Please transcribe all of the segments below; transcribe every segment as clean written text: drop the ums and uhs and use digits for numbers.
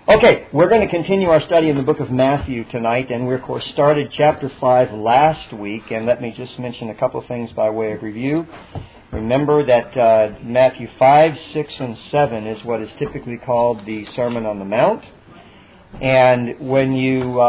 Okay, we're going to continue our study in the book of Matthew tonight, and we, of course, started chapter 5 last week, and let me just mention a couple of things by way of review. Remember that Matthew 5, 6, and 7 is what is typically called the Sermon on the Mount, and when you do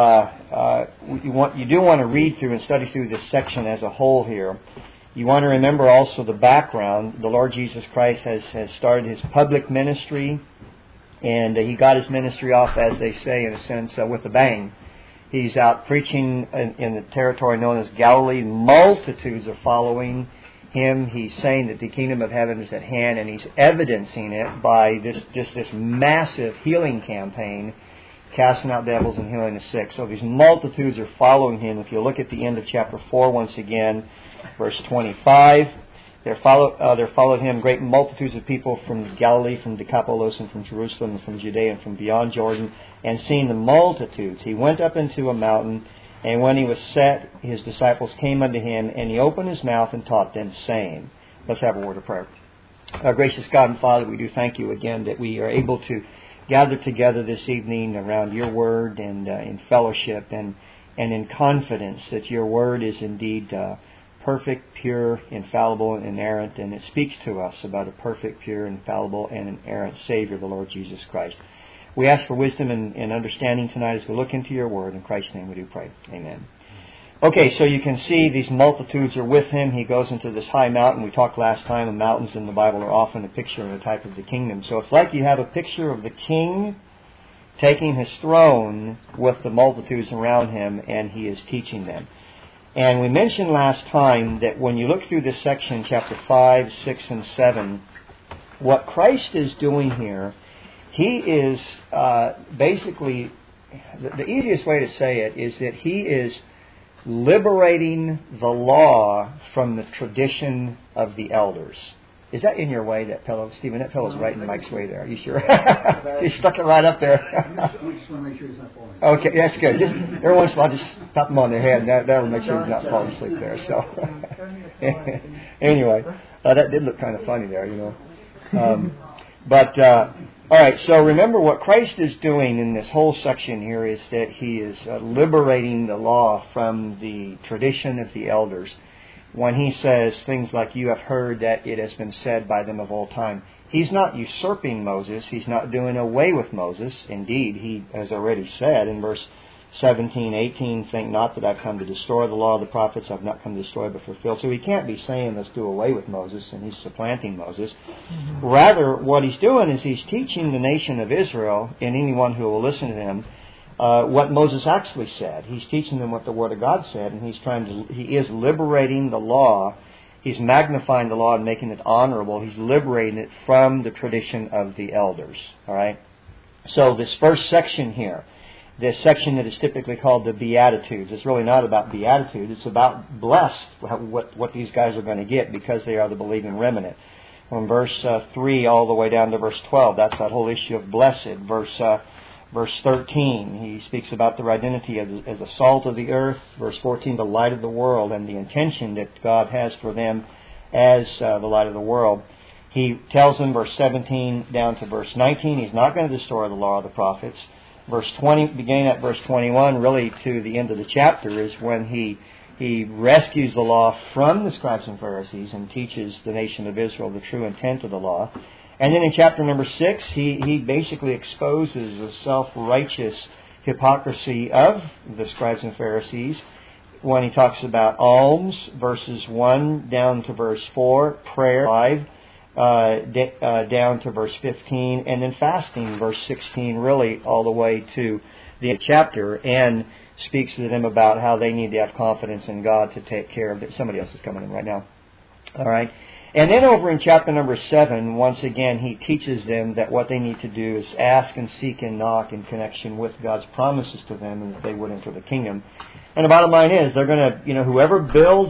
want to read through and study through this section as a whole here, you want to remember also the background. The Lord Jesus Christ has started His public ministry, and He got His ministry off, as they say, in a sense, with a bang. He's out preaching in the territory known as Galilee. Multitudes are following Him. He's saying that the kingdom of heaven is at hand, and He's evidencing it by this massive healing campaign, casting out devils and healing the sick. So these multitudes are following Him. If you look at the end of chapter 4 once again, verse 25, There followed Him great multitudes of people from Galilee, from Decapolis, and from Jerusalem, and from Judea, and from beyond Jordan. And seeing the multitudes, He went up into a mountain, and when He was set, His disciples came unto Him, and He opened His mouth and taught them, saying, let's have a word of prayer. Our gracious God and Father, we do thank You again that we are able to gather together this evening around Your Word and in fellowship and in confidence that Your Word is indeed perfect, pure, infallible, and inerrant, and it speaks to us about a perfect, pure, infallible, and inerrant Savior, the Lord Jesus Christ. We ask for wisdom and understanding tonight as we look into Your Word. In Christ's name we do pray. Amen. Okay, so you can see these multitudes are with Him. He goes into this high mountain. We talked last time, the mountains in the Bible are often a picture and a type of the kingdom. So it's like you have a picture of the king taking his throne with the multitudes around him, and He is teaching them. And we mentioned last time that when you look through this section, chapter 5, 6, and 7, what Christ is doing here, He is basically, the easiest way to say it is that He is liberating the law from the tradition of the elders. Is that in your way, that pillow? Stephen, that pillow's right in Mike's way there. Are you sure? You stuck it right up there. We just want to make sure it's not falling. Okay, that's good. Just, every once in a while, just tap them on their head, and that'll make sure he's not falling asleep there. So, anyway, that did look kind of funny there, you know. All right, so remember what Christ is doing in this whole section here is that He is liberating the law from the tradition of the elders. When He says things like, you have heard that it has been said by them of old time, He's not usurping Moses. He's not doing away with Moses. Indeed, He has already said in verse 17, 18, think not that I've come to destroy the law of the prophets. I've not come to destroy but fulfill. So He can't be saying let's do away with Moses, and He's supplanting Moses. Mm-hmm. Rather, what He's doing is He's teaching the nation of Israel, and anyone who will listen to Him, what Moses actually said. He's teaching them what the Word of God said, and He is liberating the law. He's magnifying the law and making it honorable. He's liberating it from the tradition of the elders. All right. So this first section here, this section that is typically called the Beatitudes, it's really not about Beatitude. It's about blessed, what these guys are going to get because they are the believing remnant. From verse 3 all the way down to verse 12, that's that whole issue of blessed. Verse 13, he speaks about their identity as the salt of the earth. Verse 14, the light of the world, and the intention that God has for them as the light of the world. He tells them, verse 17 down to verse 19, He's not going to destroy the law of the prophets. Verse 20, beginning at verse 21, really to the end of the chapter, is when he rescues the law from the scribes and Pharisees and teaches the nation of Israel the true intent of the law. And then in chapter number 6, he basically exposes the self-righteous hypocrisy of the scribes and Pharisees when he talks about alms, verses 1 down to verse 4, prayer, 5 down to verse 15, and then fasting, verse 16, really all the way to the chapter, and speaks to them about how they need to have confidence in God to take care of it. Somebody else is coming in right now. All right. And then over in chapter number 7, once again, he teaches them that what they need to do is ask and seek and knock in connection with God's promises to them, and that they would enter the kingdom. And the bottom line is, they're going to, whoever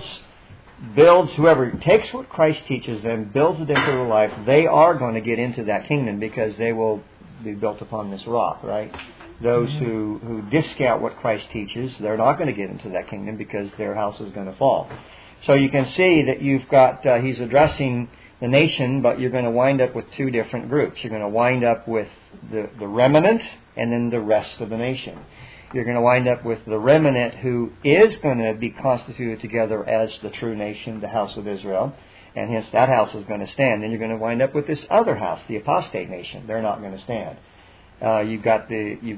whoever takes what Christ teaches them, builds it into their life, they are going to get into that kingdom because they will be built upon this rock, right? Those who discount what Christ teaches, they're not going to get into that kingdom because their house is going to fall. So you can see that you've got, he's addressing the nation, but you're going to wind up with two different groups. You're going to wind up with the remnant and then the rest of the nation. You're going to wind up with the remnant who is going to be constituted together as the true nation, the house of Israel, and hence that house is going to stand. Then you're going to wind up with this other house, the apostate nation. They're not going to stand. You've got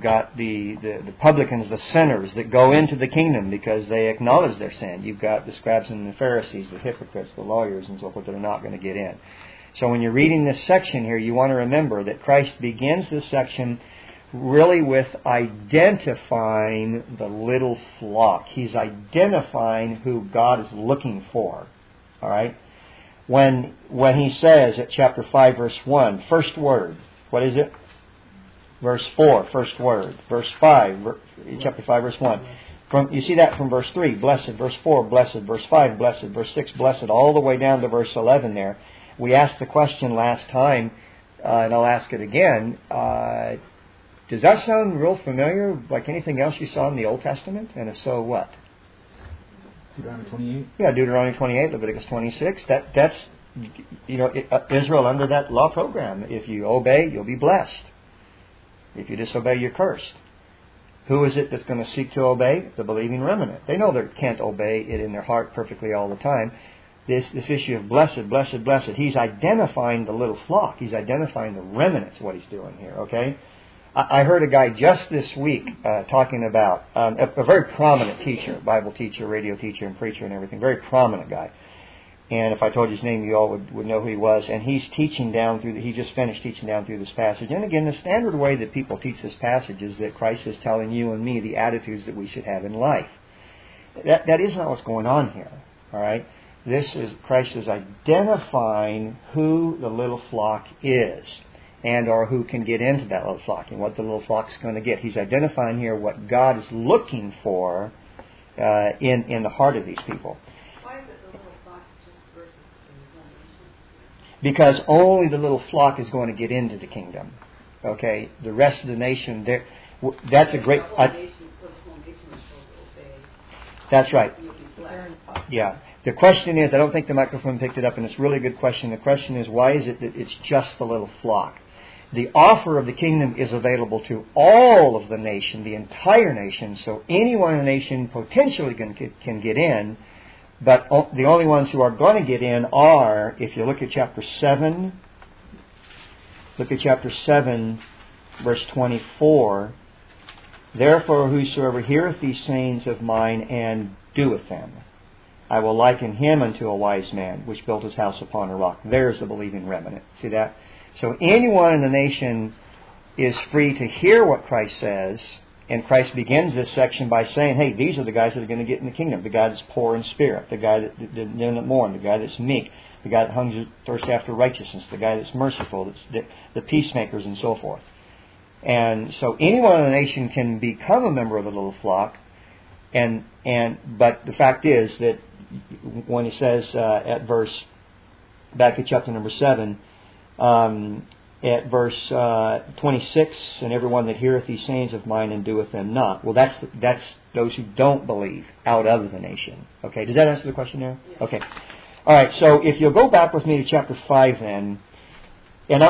the publicans, the sinners that go into the kingdom because they acknowledge their sin. You've got the scribes and the Pharisees, the hypocrites, the lawyers, and so forth that are not going to get in. So when you're reading this section here, you want to remember that Christ begins this section really with identifying the little flock. He's identifying who God is looking for. All right. When he says at chapter 5, verse 1, first word, what is it? Verse 4, first word. Verse 5, chapter 5, verse 1. You see that from verse 3, blessed. Verse 4, blessed. Verse 5, blessed. Verse 6, blessed. All the way down to verse 11 there. We asked the question last time, and I'll ask it again. Does that sound real familiar, like anything else you saw in the Old Testament? And if so, what? Deuteronomy 28? Yeah, Deuteronomy 28, Leviticus 26. That's Israel under that law program. If you obey, you'll be blessed. If you disobey, you're cursed. Who is it that's going to seek to obey? The believing remnant. They know they can't obey it in their heart perfectly all the time. This issue of blessed, blessed, blessed. He's identifying the little flock. He's identifying the remnants, what he's doing here, okay? I heard a guy just this week talking about a very prominent teacher, Bible teacher, radio teacher, and preacher and everything. Very prominent guy. And if I told you his name, you all would know who he was. And he's teaching down through, he just finished teaching down through this passage. And again, the standard way that people teach this passage is that Christ is telling you and me the attitudes that we should have in life. That is not what's going on here. All right? Christ is identifying who the little flock is, and or who can get into that little flock, and what the little flock is going to get. He's identifying here what God is looking for in the heart of these people. Why is it the little flock just versus the whole nation? Because only the little flock is going to get into the kingdom. Okay, the rest of the nation, that's a great. The whole nation was supposed to obey. That's right. You'll be blessed. Yeah. The question is, I don't think the microphone picked it up, and it's a really good question. The question is, why is it that it's just the little flock? The offer of the kingdom is available to all of the nation, the entire nation, so anyone in the nation potentially can get in, but the only ones who are going to get in are, if you look at chapter 7, verse 24, therefore whosoever heareth these sayings of mine and doeth them, I will liken him unto a wise man, which built his house upon a rock. There's the believing remnant. See that? So anyone in the nation is free to hear what Christ says, and Christ begins this section by saying, hey, these are the guys that are going to get in the kingdom. The guy that's poor in spirit, the guy that mourn, the guy that's meek, the guy that hungers thirsts after righteousness, the guy that's merciful, the peacemakers, and so forth. And so anyone in the nation can become a member of the little flock, but the fact is that when he says back at chapter number 7, at verse 26, and everyone that heareth these sayings of mine and doeth them not. Well, that's those who don't believe out of the nation. Okay, does that answer the question there? Yes. Okay. All right. So if you'll go back with me to chapter 5, then, and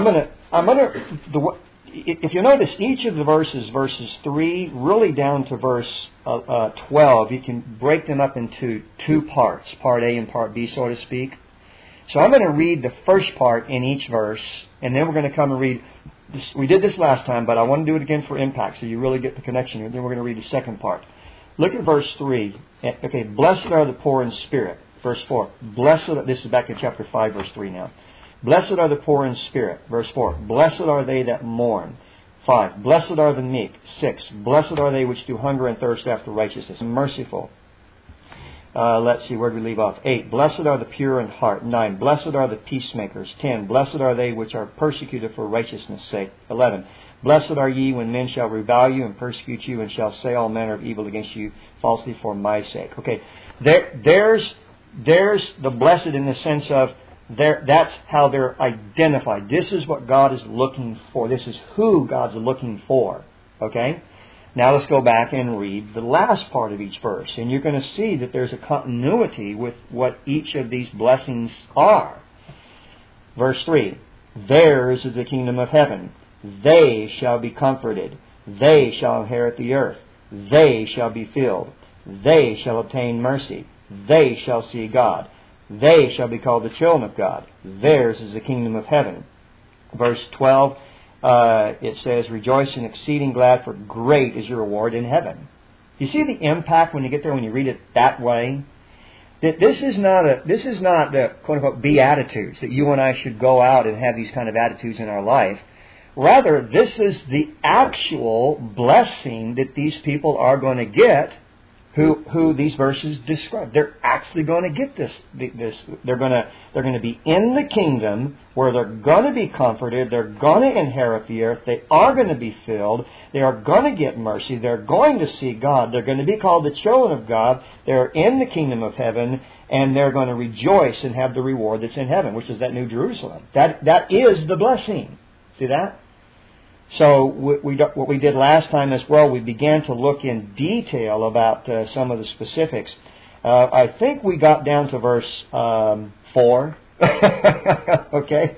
if you notice, each of the verses 3 really down to verse 12, you can break them up into two parts, part A and part B, so to speak. So I'm going to read the first part in each verse, and then we're going to come and read this. We did this last time, but I want to do it again for impact, so you really get the connection here. Then we're going to read the second part. Look at verse 3. Okay, blessed are the poor in spirit. Verse 4. This is back in chapter 5, verse 3 now. Blessed are the poor in spirit. Verse 4. Blessed are they that mourn. 5. Blessed are the meek. 6. Blessed are they which do hunger and thirst after righteousness. Merciful. Let's see, where did we leave off? 8. Blessed are the pure in heart. 9. Blessed are the peacemakers. 10. Blessed are they which are persecuted for righteousness' sake. 11. Blessed are ye when men shall revile you and persecute you and shall say all manner of evil against you falsely for my sake. Okay, there's the blessed in the sense of that's how they're identified. This is what God is looking for. This is who God's looking for. Okay? Now let's go back and read the last part of each verse. And you're going to see that there's a continuity with what each of these blessings are. Verse 3, theirs is the kingdom of heaven. They shall be comforted. They shall inherit the earth. They shall be filled. They shall obtain mercy. They shall see God. They shall be called the children of God. Theirs is the kingdom of heaven. Verse 12, it says, rejoice and exceeding glad, for great is your reward in heaven. You see the impact when you get there, when you read it that way? That this is not the quote unquote beatitudes that you and I should go out and have these kind of attitudes in our life. Rather, this is the actual blessing that these people are going to get who these verses describe. They're actually going to get this. They're going to be in the kingdom where they're going to be comforted. They're going to inherit the earth. They are going to be filled. They are going to get mercy. They're going to see God. They're going to be called the children of God. They're in the kingdom of heaven, and they're going to rejoice and have the reward that's in heaven, which is that New Jerusalem. That is the blessing. See that? So what we did last time as well, we began to look in detail about some of the specifics. I think we got down to verse 4. Okay,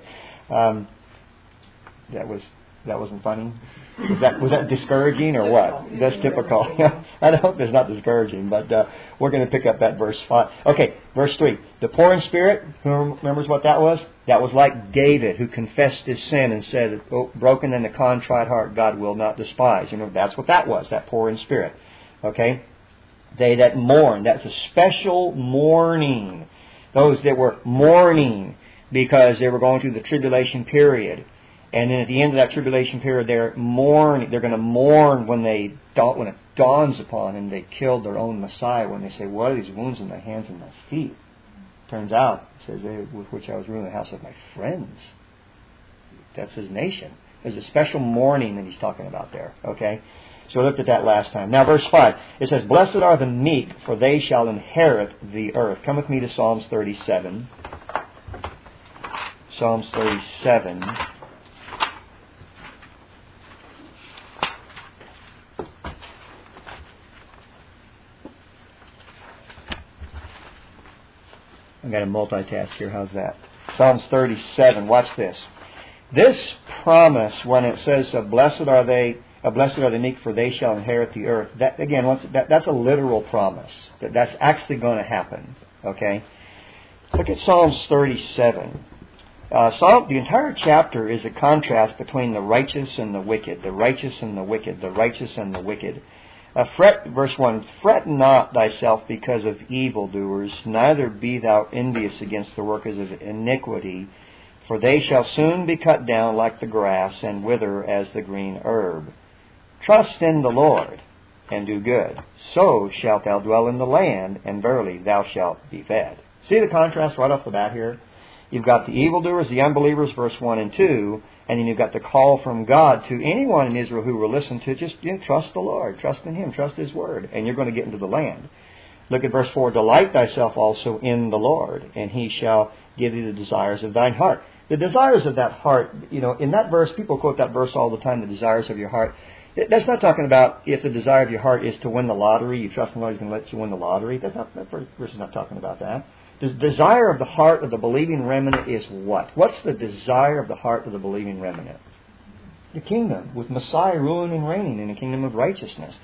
that wasn't funny. Was that discouraging or what? That's typical. I hope it's not discouraging, but we're going to pick up that verse 5. Okay, verse 3. The poor in spirit, who remembers what that was? That was like David, who confessed his sin and said, oh, broken and a contrite heart God will not despise. You know, that's what that was, that poor in spirit. Okay? They that mourn, that's a special mourning. Those that were mourning because they were going through the tribulation period. And then at the end of that tribulation period, they're going to mourn when it dawns upon them they killed their own Messiah, when they say, what are these wounds in my hands and my feet? Turns out, it says, with which I was ruling the house of my friends. That's his nation. There's a special mourning that he's talking about there. Okay? So we looked at that last time. Now verse 5. It says, blessed are the meek, for they shall inherit the earth. Come with me to Psalms 37. Psalms 37. I've got to multitask here. How's that? Psalms 37. Watch this. This promise, when it says, blessed are the meek, for they shall inherit the earth. That again, that's a literal promise. That's actually going to happen. Okay? Look at Psalms 37. The entire chapter is a contrast between the righteous and the wicked. The righteous and the wicked. The righteous and the wicked. Verse 1, fret not thyself because of evildoers, neither be thou envious against the workers of iniquity, for they shall soon be cut down like the grass, and wither as the green herb. Trust in the Lord, and do good. So shalt thou dwell in the land, and verily thou shalt be fed. See the contrast right off the bat here? You've got the evildoers, the unbelievers, verse 1 and 2, and then you've got the call from God to anyone in Israel who will listen to just trust the Lord, trust in Him, trust His Word, and you're going to get into the land. Look at verse 4, delight thyself also in the Lord, and He shall give thee the desires of thine heart. The desires of that heart, in that verse, people quote that verse all the time, the desires of your heart. That's not talking about if the desire of your heart is to win the lottery, you trust in the Lord, He's going to let you win the lottery. That verse is not talking about that. The desire of the heart of the believing remnant is what? What's the desire of the heart of the believing remnant? The kingdom, with Messiah ruling and reigning in the kingdom of righteousness.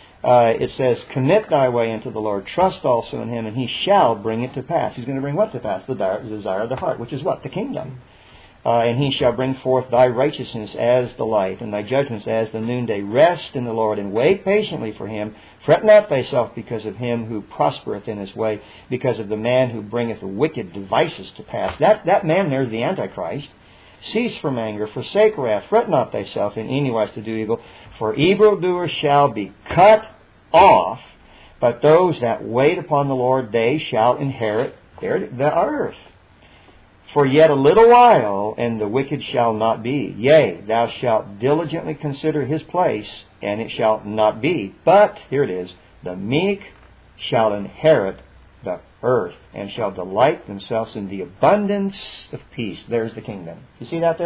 It says, commit thy way unto the Lord, trust also in Him, and He shall bring it to pass. He's going to bring what to pass? The desire of the heart, which is what? The kingdom. And He shall bring forth thy righteousness as the light, and thy judgments as the noonday. Rest in the Lord, and wait patiently for Him. Fret not thyself because of him who prospereth in his way, because of the man who bringeth wicked devices to pass. That man there is the Antichrist. Cease from anger, forsake wrath, fret not thyself in any wise to do evil, for evildoers shall be cut off, but those that wait upon the Lord, they shall inherit the earth. For yet a little while, and the wicked shall not be. Yea, thou shalt diligently consider his place, and it shall not be. But, here it is, the meek shall inherit the earth, and shall delight themselves in the abundance of peace. There's the kingdom. You see that there?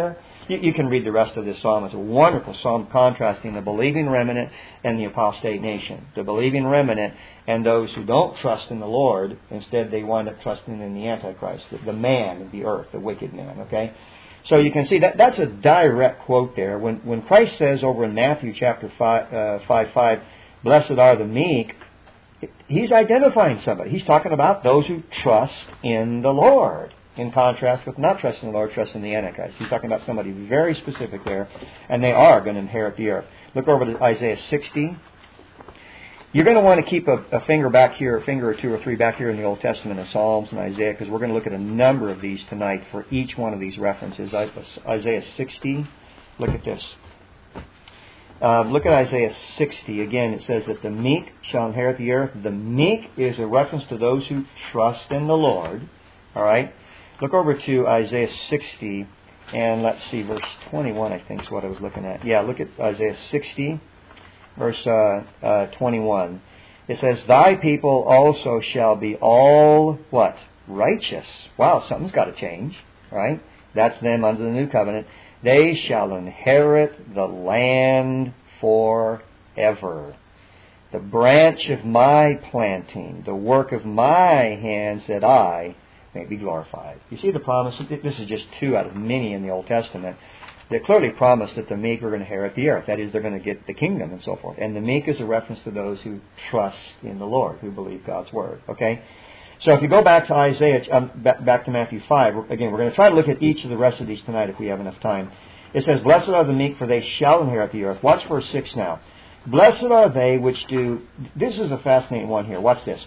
You can read the rest of this psalm. It's a wonderful psalm contrasting the believing remnant and the apostate nation. The believing remnant and those who don't trust in the Lord, instead they wind up trusting in the Antichrist, the man of the earth, the wicked man. Okay? So you can see that's a direct quote there. When Christ says over in Matthew chapter 5, blessed are the meek, He's identifying somebody. He's talking about those who trust in the Lord, in contrast with not trusting the Lord, trusting the Antichrist. He's talking about somebody very specific there, and they are going to inherit the earth. Look over to Isaiah 60. You're going to want to keep a finger back here, a finger or two or three back here in the Old Testament of Psalms and Isaiah, because we're going to look at a number of these tonight for each one of these references. Isaiah 60, look at this. Look at Isaiah 60. Again, it says that the meek shall inherit the earth. The meek is a reference to those who trust in the Lord. All right? Look over to Isaiah 60, and let's see, verse 21, I think is what I was looking at. Yeah, look at Isaiah 60, verse 21. It says, thy people also shall be all, what? Righteous. Wow, something's got to change. Right? That's them under the new covenant. They shall inherit the land forever. The branch of my planting, the work of my hands, that I may be glorified. You see the promise? This is just two out of many in the Old Testament. They clearly promise that the meek are going to inherit the earth. That is, they're going to get the kingdom and so forth. And the meek is a reference to those who trust in the Lord, who believe God's Word. Okay? So if you go back to Isaiah, back to Matthew 5, again, we're going to try to look at each of the rest of these tonight if we have enough time. It says, blessed are the meek, for they shall inherit the earth. Watch verse 6 now. Blessed are they which do... This is a fascinating one here. Watch this.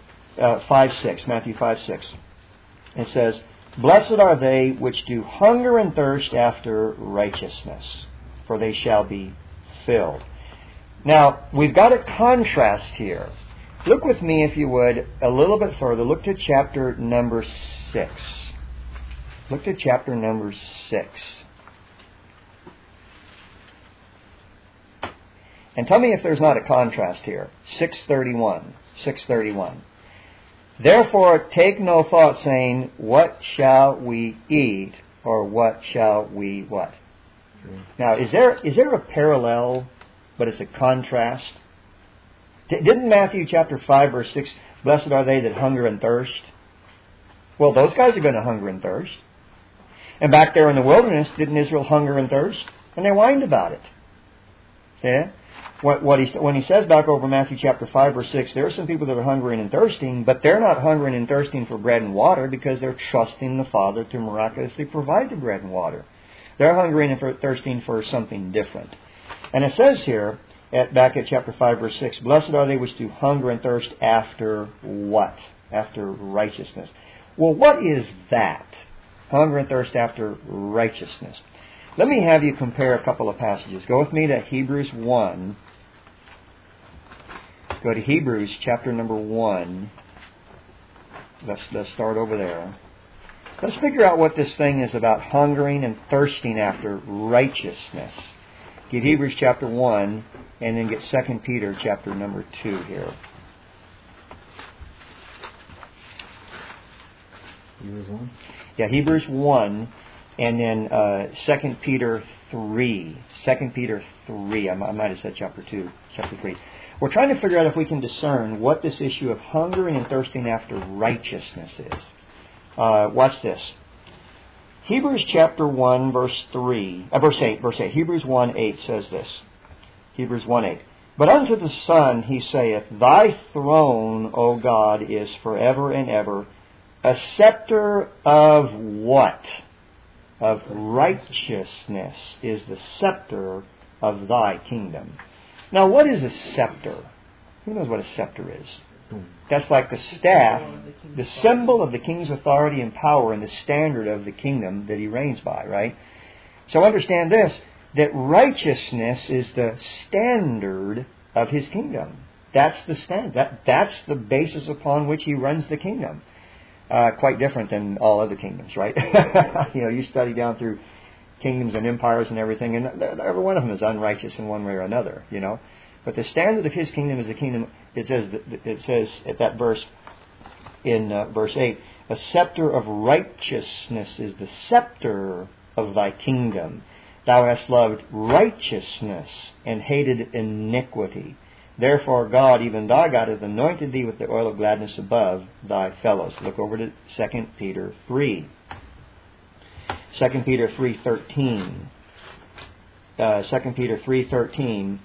5:6, Matthew 5:6. It says, blessed are they which do hunger and thirst after righteousness, for they shall be filled. Now, we've got a contrast here. Look with me, if you would, a little bit further. Look to chapter number 6. Look to chapter number 6. And tell me if there's not a contrast here. 6:31. Therefore take no thought, saying, what shall we eat, or what shall we what? Now, is there a parallel, but it's a contrast? Didn't Matthew chapter 5, verse 6, blessed are they that hunger and thirst? Well, those guys are going to hunger and thirst. And back there in the wilderness, didn't Israel hunger and thirst? And they whined about it. Yeah? When he says back over Matthew chapter 5, verse 6, there are some people that are hungering and thirsting, but they're not hungering and thirsting for bread and water because they're trusting the Father to miraculously provide the bread and water. They're hungering and thirsting for something different. And it says here, back at chapter 5, verse 6, blessed are they which do hunger and thirst after what? After righteousness. Well, what is that? Hunger and thirst after righteousness. Let me have you compare a couple of passages. Go with me to Hebrews 1. Go to Hebrews chapter number 1. Let's start over there. Let's figure out what this thing is about, hungering and thirsting after righteousness. Get Hebrews chapter 1, and then get 2 Peter chapter number 2 here. Hebrews 1? Yeah, Hebrews 1, and then 2 Peter 3. 2 Peter 3. I might have said chapter 2, chapter 3. We're trying to figure out if we can discern what this issue of hungering and thirsting after righteousness is. Watch this. Hebrews chapter 1, verse 8. Hebrews 1:8 says this. Hebrews 1:8. But unto the Son he saith, thy throne, O God, is forever and ever. A scepter of what? Of righteousness is the scepter of thy kingdom. Now, what is a scepter? Who knows what a scepter is? That's like the staff, the symbol of the king's authority and power and the standard of the kingdom that he reigns by, right? So understand this, that righteousness is the standard of his kingdom. That's the standard. That's the basis upon which he runs the kingdom. Quite different than all other kingdoms, right? You study down through kingdoms and empires and everything, and every one of them is unrighteous in one way or another, But the standard of his kingdom is the kingdom. It says at that verse, in verse 8, a scepter of righteousness is the scepter of thy kingdom. Thou hast loved righteousness and hated iniquity. Therefore God, even thy God, hath anointed thee with the oil of gladness above thy fellows. Look over to 2 Peter 3. 2 Peter 3:13. 2 Peter 3:13.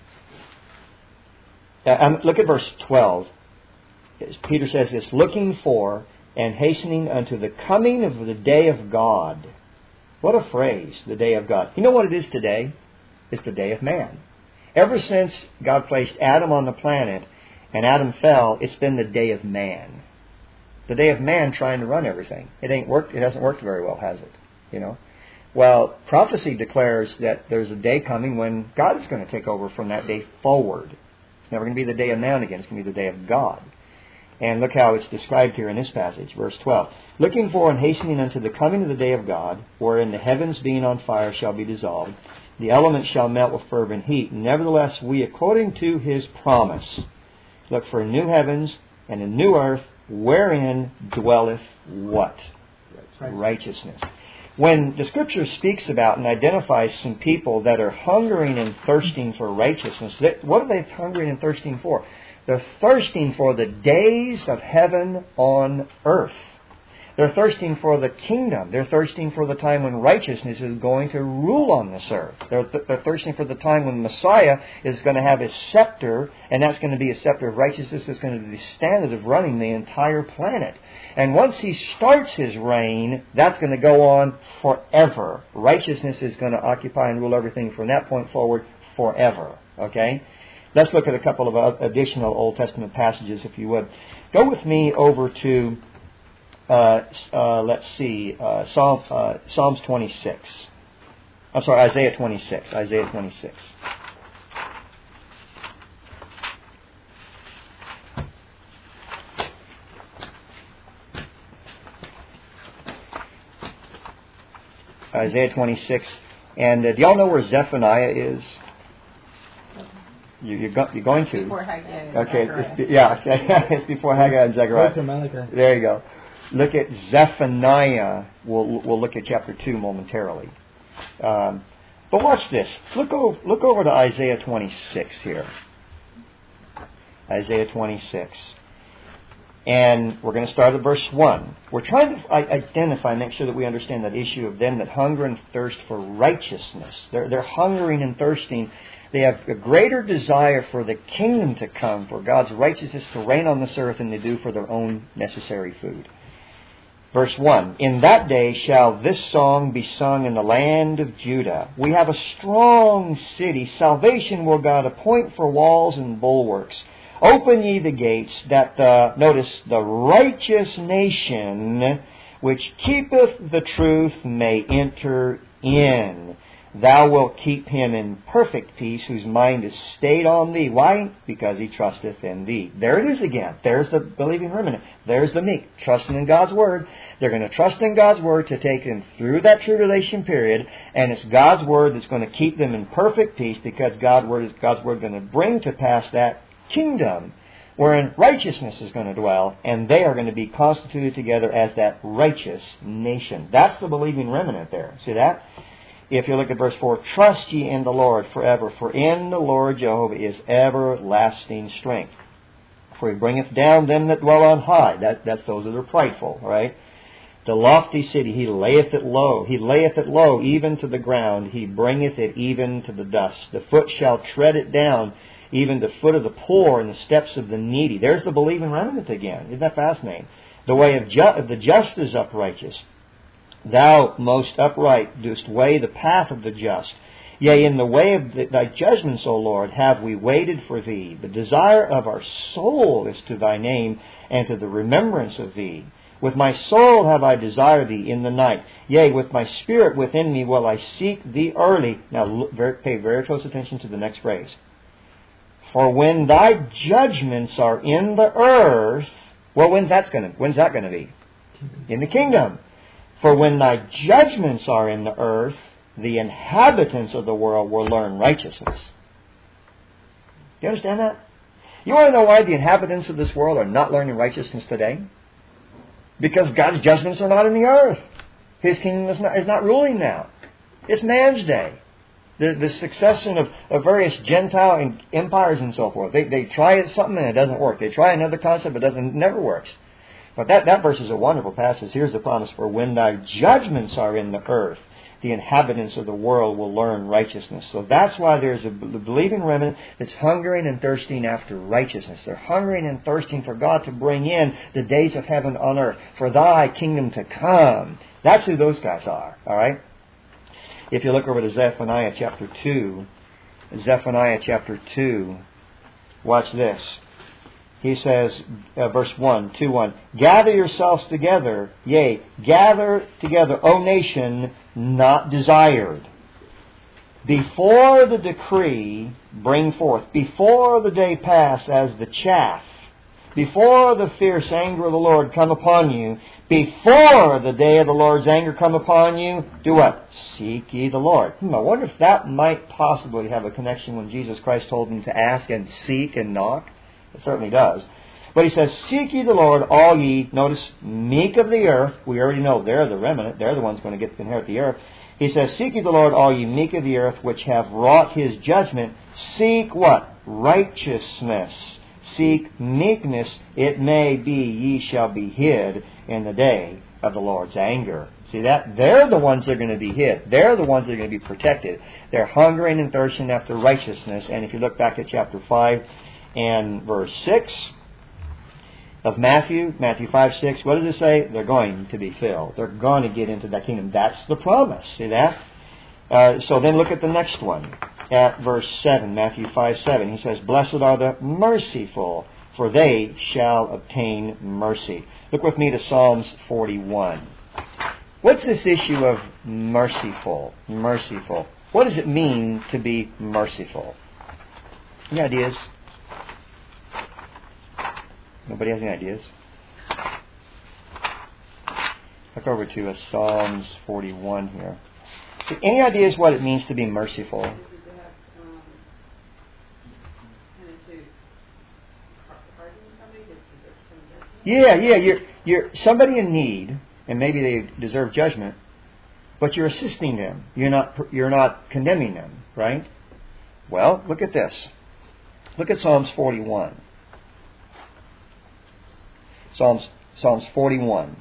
Look at verse 12. Peter says this, looking for and hastening unto the coming of the day of God. What a phrase, the day of God. You know what it is today? It's the day of man. Ever since God placed Adam on the planet and Adam fell, it's been the day of man. The day of man trying to run everything. It hasn't worked very well, has it? You know? Well, prophecy declares that there's a day coming when God is going to take over from that day forward. It's never going to be the day of man again. It's going to be the day of God. And look how it's described here in this passage, verse 12. Looking for and hastening unto the coming of the day of God, wherein the heavens being on fire shall be dissolved, the elements shall melt with fervent heat. Nevertheless, we, according to His promise, look for new heavens and a new earth, wherein dwelleth what? Righteousness. When the Scripture speaks about and identifies some people that are hungering and thirsting for righteousness, what are they hungering and thirsting for? They're thirsting for the days of heaven on earth. They're thirsting for the kingdom. They're thirsting for the time when righteousness is going to rule on this earth. They're thirsting for the time when Messiah is going to have His scepter, and that's going to be a scepter of righteousness that's going to be the standard of running the entire planet. And once He starts His reign, that's going to go on forever. Righteousness is going to occupy and rule everything from that point forward forever. Okay? Let's look at a couple of additional Old Testament passages, if you would. Go with me over to, Psalms 26. I'm sorry, Isaiah 26. Isaiah 26. Isaiah 26. And do y'all know where Zephaniah is? You're going to. Before Haggai. Okay, it's before Haggai and Zechariah. There you go. Look at Zephaniah. We'll look at chapter 2 momentarily. But watch this. Look over to Isaiah 26 here. Isaiah 26. And we're going to start at verse 1. We're trying to identify, make sure that we understand that issue of them that hunger and thirst for righteousness. They're hungering and thirsting. They have a greater desire for the kingdom to come, for God's righteousness to reign on this earth than they do for their own necessary food. Verse 1, in that day shall this song be sung in the land of Judah. We have a strong city. Salvation will God appoint for walls and bulwarks. Open ye the gates, that the righteous nation which keepeth the truth may enter in. Thou wilt keep him in perfect peace, whose mind is stayed on thee. Why? Because he trusteth in thee. There it is again. There's the believing remnant. There's the meek, trusting in God's Word. They're going to trust in God's Word to take them through that tribulation period, and it's God's Word that's going to keep them in perfect peace, because God's Word is going to bring to pass that kingdom wherein righteousness is going to dwell, and they are going to be constituted together as that righteous nation. That's the believing remnant there. See that? If you look at verse 4, trust ye in the Lord forever, for in the Lord Jehovah is everlasting strength. For He bringeth down them that dwell on high. That's those that are prideful, right? The lofty city, He layeth it low. He layeth it low even to the ground. He bringeth it even to the dust. The foot shall tread it down, even the foot of the poor and the steps of the needy. There's the believing remnant again. Isn't that fascinating? The way of the just is uprighteous. Thou, most upright, dost weigh the path of the just. Yea, in the way of thy judgments, O Lord, have we waited for thee. The desire of our soul is to thy name, and to the remembrance of thee. With my soul have I desired thee in the night. Yea, with my spirit within me will I seek thee early. Now, pay very close attention to the next phrase. For when thy judgments are in the earth, well, when's that going to be? In the kingdom. For when thy judgments are in the earth, the inhabitants of the world will learn righteousness. Do you understand that? You want to know why the inhabitants of this world are not learning righteousness today? Because God's judgments are not in the earth. His kingdom is not ruling now. It's man's day. The succession of various Gentile empires and so forth. They try something and it doesn't work. They try another concept, but it never works. But that verse is a wonderful passage. Here's the promise: for when thy judgments are in the earth, the inhabitants of the world will learn righteousness. So that's why there's a believing remnant that's hungering and thirsting after righteousness. They're hungering and thirsting for God to bring in the days of heaven on earth, for thy kingdom to come. That's who those guys are, all right? If you look over to Zephaniah chapter 2, watch this. He says, verse 2:1, gather yourselves together, yea, gather together, O nation not desired. Before the decree bring forth, before the day pass as the chaff, before the fierce anger of the Lord come upon you, before the day of the Lord's anger come upon you, do what? Seek ye the Lord. I wonder if that might possibly have a connection when Jesus Christ told them to ask and seek and knock. It certainly does. But he says, seek ye the Lord, all ye, notice, meek of the earth. We already know they're the remnant. They're the ones going to inherit the earth. He says, seek ye the Lord, all ye meek of the earth, which have wrought His judgment. Seek what? Righteousness. Seek meekness. It may be ye shall be hid in the day of the Lord's anger. See that? They're the ones that are going to be hid. They're the ones that are going to be protected. They're hungering and thirsting after righteousness. And if you look back at chapter 5 and verse 6 of Matthew 5:6, what does it say? They're going to be filled. They're going to get into that kingdom. That's the promise. See that? So then look at the next one. At verse 7, Matthew 5:7, he says, blessed are the merciful, for they shall obtain mercy. Look with me to Psalms 41. What's this issue of merciful? Merciful. What does it mean to be merciful? Any ideas? Nobody has any ideas? Look over to Psalms 41 here. So any ideas what it means to be merciful? Yeah. You're somebody in need, and maybe they deserve judgment, but you're assisting them. You're not condemning them, right? Well, look at this. Look at Psalms 41. Psalms 41.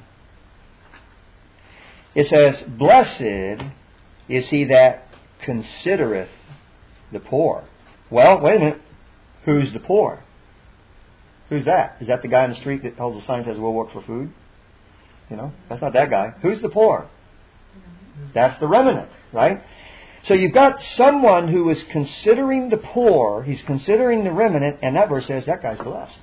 It says, blessed is he that considereth the poor. Well, wait a minute. Who's the poor? Who's that? Is that the guy in the street that holds a sign that says, we'll work for food? That's not that guy. Who's the poor? That's the remnant, right? So you've got someone who is considering the poor. He's considering the remnant, and that verse says that guy's blessed.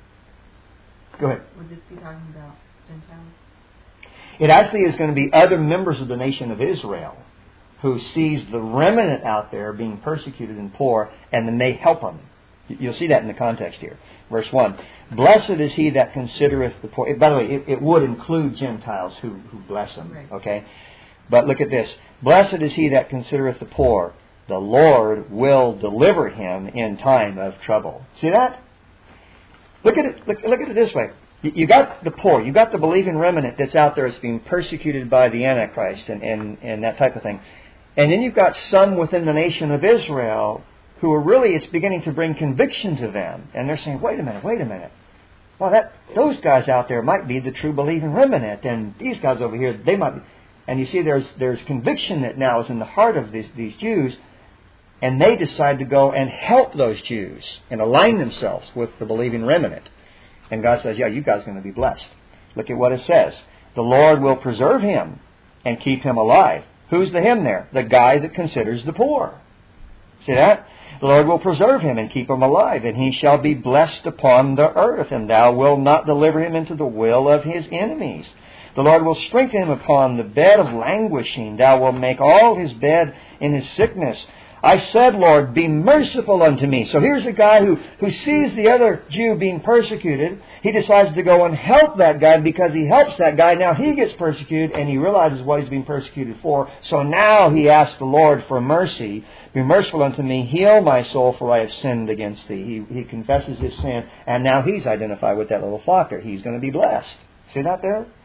Go ahead. Would this be talking about Gentiles? It actually is going to be other members of the nation of Israel who sees the remnant out there being persecuted and poor, and then they help them. You'll see that in the context here. Verse 1. Blessed is he that considereth the poor. By the way, it would include Gentiles who bless them. Right. Okay? But look at this. Blessed is he that considereth the poor. The Lord will deliver him in time of trouble. See that? Look at it. Look at it this way. You got the poor. You got the believing remnant that's out there that's being persecuted by the Antichrist and that type of thing. And then you've got some within the nation of Israel who are really, it's beginning to bring conviction to them. And they're saying, wait a minute. Well, those guys out there might be the true believing remnant. And these guys over here, they might be. And you see there's conviction that now is in the heart of these Jews. And they decide to go and help those Jews and align themselves with the believing remnant. And God says, yeah, you guys are going to be blessed. Look at what it says. The Lord will preserve him and keep him alive. Who's the him there? The guy that considers the poor. See that? The Lord will preserve him and keep him alive, and he shall be blessed upon the earth, and thou wilt not deliver him into the will of his enemies. The Lord will strengthen him upon the bed of languishing. Thou wilt make all his bed in his sickness. I said, Lord, be merciful unto me. So here's a guy who sees the other Jew being persecuted. He decides to go and help that guy. Because he helps that guy, now he gets persecuted, and he realizes what he's being persecuted for. So now he asks the Lord for mercy. Be merciful unto me, heal my soul, for I have sinned against thee. He confesses his sin, and now he's identified with that little flock there. He's going to be blessed. See that there?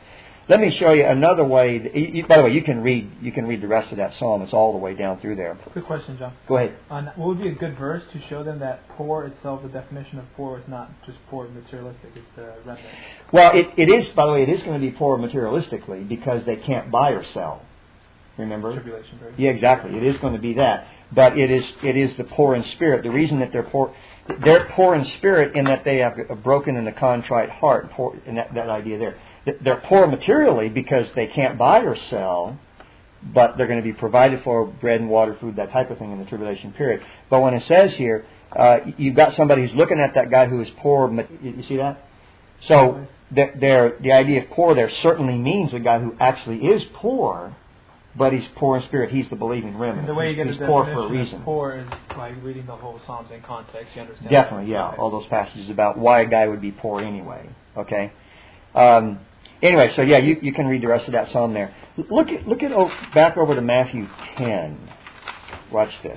Let me show you another way. By the way, you can read the rest of that psalm. It's all the way down through there. Quick question, John. Go ahead. What would be a good verse to show them that poor itself, the definition of poor is not just poor materialistic, it's the remnant? Well, it is, by the way, it is going to be poor materialistically because they can't buy or sell. Remember? Tribulation period. Yeah, exactly. It is going to be that. But it is the poor in spirit. The reason that they're poor in spirit in that they have a broken and a contrite heart, and that idea there. They're poor materially because they can't buy or sell, but they're going to be provided for bread and water, food, that type of thing in the tribulation period. But when it says here, you've got somebody who's looking at that guy who is poor. You see that? So the idea of poor there certainly means a guy who actually is poor, but he's poor in spirit. He's the believing remnant. And the way you get he's the poor definition for a reason. of poor is by reading the whole Psalms in context. You understand? Definitely, yeah. Okay. All those passages about why a guy would be poor anyway. Okay. Anyway, so yeah, you can read the rest of that psalm there. Look at back over to Matthew 10. Watch this.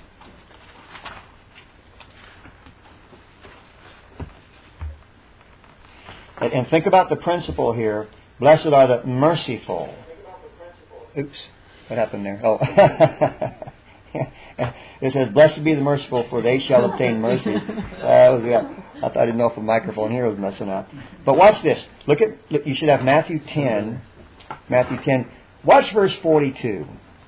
And think about the principle here. Blessed are the merciful. Oops, what happened there? Oh. It says, blessed be the merciful, for they shall obtain mercy. I didn't know if the microphone here was messing up. But watch this. Look, you should have Matthew 10. Matthew 10. Watch verse 42.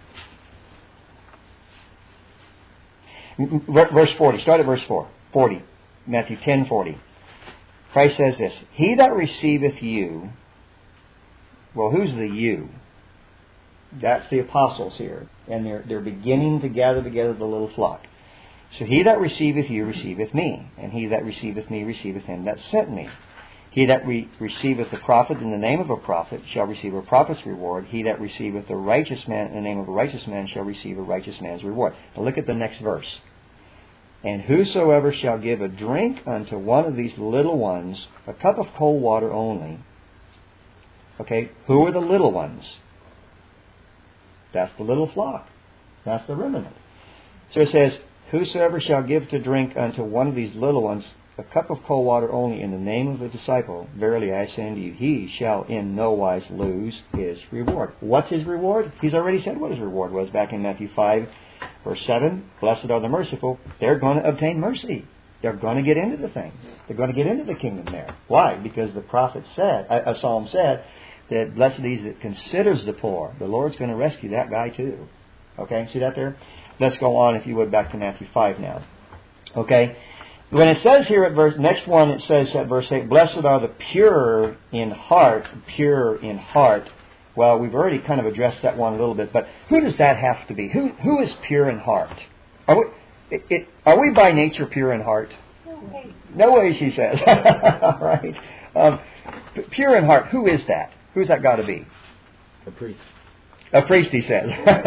Verse 40. Start at verse 40. Matthew 10:40. Christ says this, he that receiveth you, well, who's the you? That's the apostles here. And they're beginning to gather together the little flock. So he that receiveth you receiveth me, and he that receiveth me receiveth him that sent me. He that receiveth a prophet in the name of a prophet shall receive a prophet's reward. He that receiveth a righteous man in the name of a righteous man shall receive a righteous man's reward. Now look at the next verse. And whosoever shall give a drink unto one of these little ones, a cup of cold water only. Okay, who are the little ones? That's the little flock. That's the remnant. So it says, whosoever shall give to drink unto one of these little ones a cup of cold water only in the name of the disciple, verily I say unto you, he shall in no wise lose his reward. What's his reward? He's already said what his reward was back in Matthew 5, verse 7. Blessed are the merciful. They're going to obtain mercy. They're going to get into the thing. They're going to get into the kingdom there. Why? Because the prophet said, a psalm said, that blessed is he that considers the poor. The Lord's going to rescue that guy too. Okay, see that there? Let's go on, if you would, back to Matthew 5 now. Okay, when it says here at next one, it says at verse 8, blessed are the pure in heart, pure in heart. Well, we've already kind of addressed that one a little bit, but who does that have to be? Who is pure in heart? Are we by nature pure in heart? No way, she says. All right. Pure in heart, who is that? Who's that got to be? A priest. A priest, he says.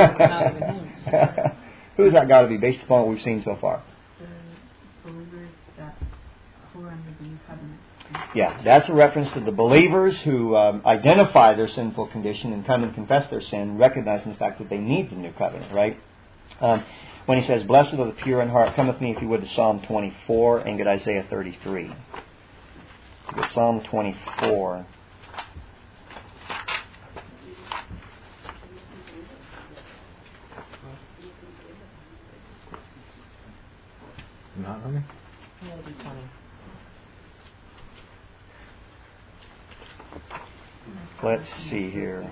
Who's that got to be based upon what we've seen so far? The believers who are under the new covenant. Yeah, that's a reference to the believers who identify their sinful condition and come and confess their sin, recognizing the fact that they need the new covenant, right? When he says, blessed are the pure in heart, come with me, if you would, to Psalm 24 and get Isaiah 33. Get Psalm 24. Not on me? Let's see here.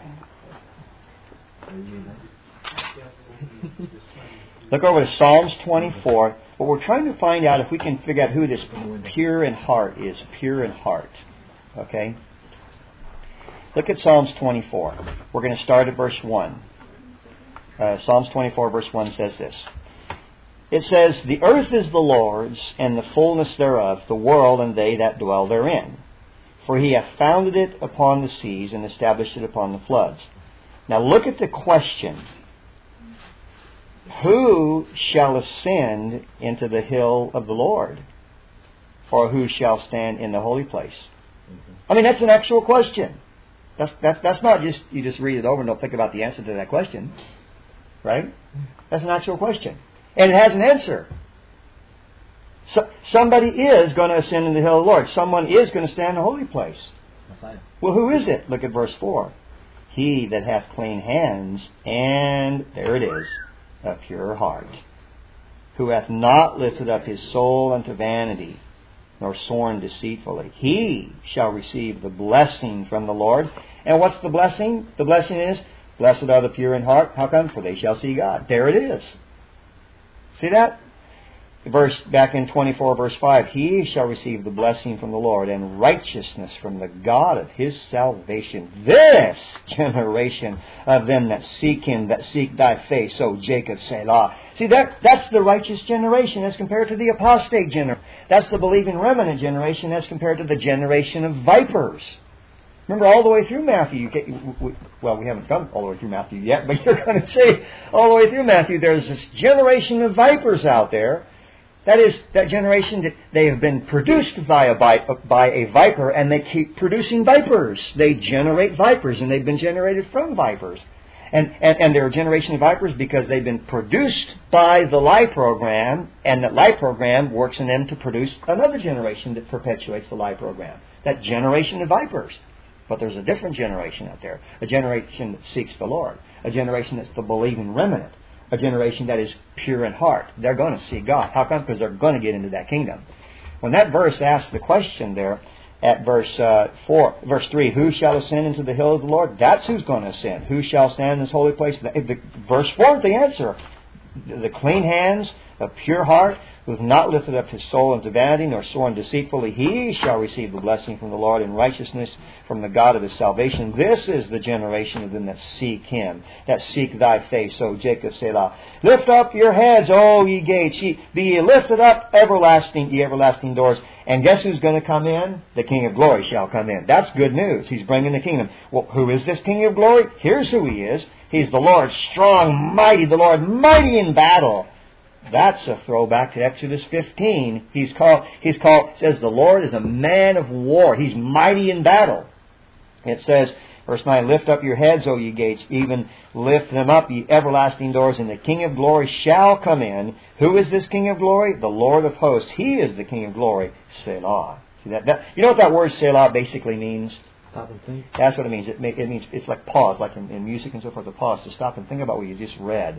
Look over to Psalms 24. But we're trying to find out if we can figure out who this pure in heart is. Pure in heart. Okay? Look at Psalms 24. We're going to start at verse 1. Psalms 24 verse 1 says this. It says, the earth is the Lord's, and the fullness thereof, the world and they that dwell therein. For he hath founded it upon the seas, and established it upon the floods. Now look at the question. Who shall ascend into the hill of the Lord? Or who shall stand in the holy place? I mean, that's an actual question. That's not just, you just read it over and don't think about the answer to that question. Right? That's an actual question. And it has an answer. So, somebody is going to ascend in the hill of the Lord. Someone is going to stand in the holy place. Messiah. Well, who is it? Look at verse 4. He that hath clean hands, and, there it is, a pure heart, who hath not lifted up his soul unto vanity, nor sworn deceitfully. He shall receive the blessing from the Lord. And what's the blessing? The blessing is, blessed are the pure in heart. How come? For they shall see God. There it is. See that? Back in 24 verse 5, he shall receive the blessing from the Lord and righteousness from the God of his salvation. This generation of them that seek him, that seek thy face, O Jacob, Selah. See, that's the righteous generation as compared to the apostate generation. That's the believing remnant generation as compared to the generation of vipers. Remember, all the way through Matthew, we haven't come all the way through Matthew yet, but you're going to see all the way through Matthew, there's this generation of vipers out there. That is, that generation that they have been produced by a viper, and they keep producing vipers. They generate vipers, and they've been generated from vipers. And they're a generation of vipers because they've been produced by the lie program, and that lie program works in them to produce another generation that perpetuates the lie program. That generation of vipers. But there's a different generation out there. A generation that seeks the Lord. A generation that's the believing remnant. A generation that is pure in heart. They're going to see God. How come? Because they're going to get into that kingdom. When that verse asks the question there at verse 3, who shall ascend into the hill of the Lord? That's who's going to ascend. Who shall stand in his holy place? Verse 4 is the answer. The clean hands, a pure heart, who hath not lifted up his soul unto vanity, nor sworn deceitfully, he shall receive the blessing from the Lord in righteousness from the God of his salvation. This is the generation of them that seek him, that seek thy face, O Jacob, Selah. Lift up your heads, O ye gates, be ye lifted up, ye everlasting doors. And guess who's going to come in? The King of glory shall come in. That's good news. He's bringing the kingdom. Well, who is this King of glory? Here's who he is. He's the Lord strong, mighty, the Lord mighty in battle. That's a throwback to Exodus 15. He's called, says the Lord is a man of war. He's mighty in battle. It says, verse 9, lift up your heads, O ye gates, even lift them up, ye everlasting doors, and the King of glory shall come in. Who is this King of glory? The Lord of hosts. He is the King of glory. Selah. See that? You know what that word Selah basically means? Stop and think. That's what it means. It means it's like pause, like in music and so forth, a pause to stop and think about what you just read.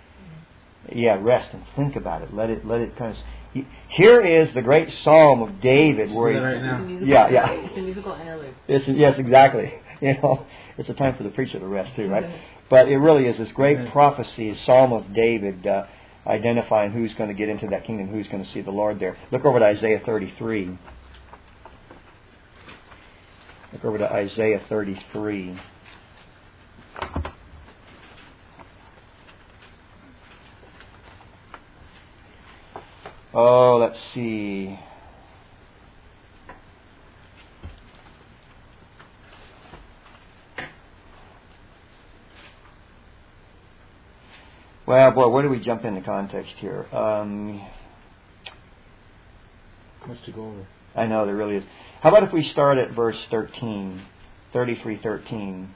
Yeah, rest and think about it. Let it kind of. Here is the great Psalm of David, where he's right now. It's a musical interlude. Yes, exactly. It's a time for the preacher to rest too, right? But it really is this great prophecy, Psalm of David, identifying who's going to get into that kingdom, who's going to see the Lord there. Look over to Isaiah 33. Look over to Isaiah 33. Oh, let's see. Well, boy, where do we jump into context here? Much to go over. I know, there really is. How about if we start at verse 13, 33:13?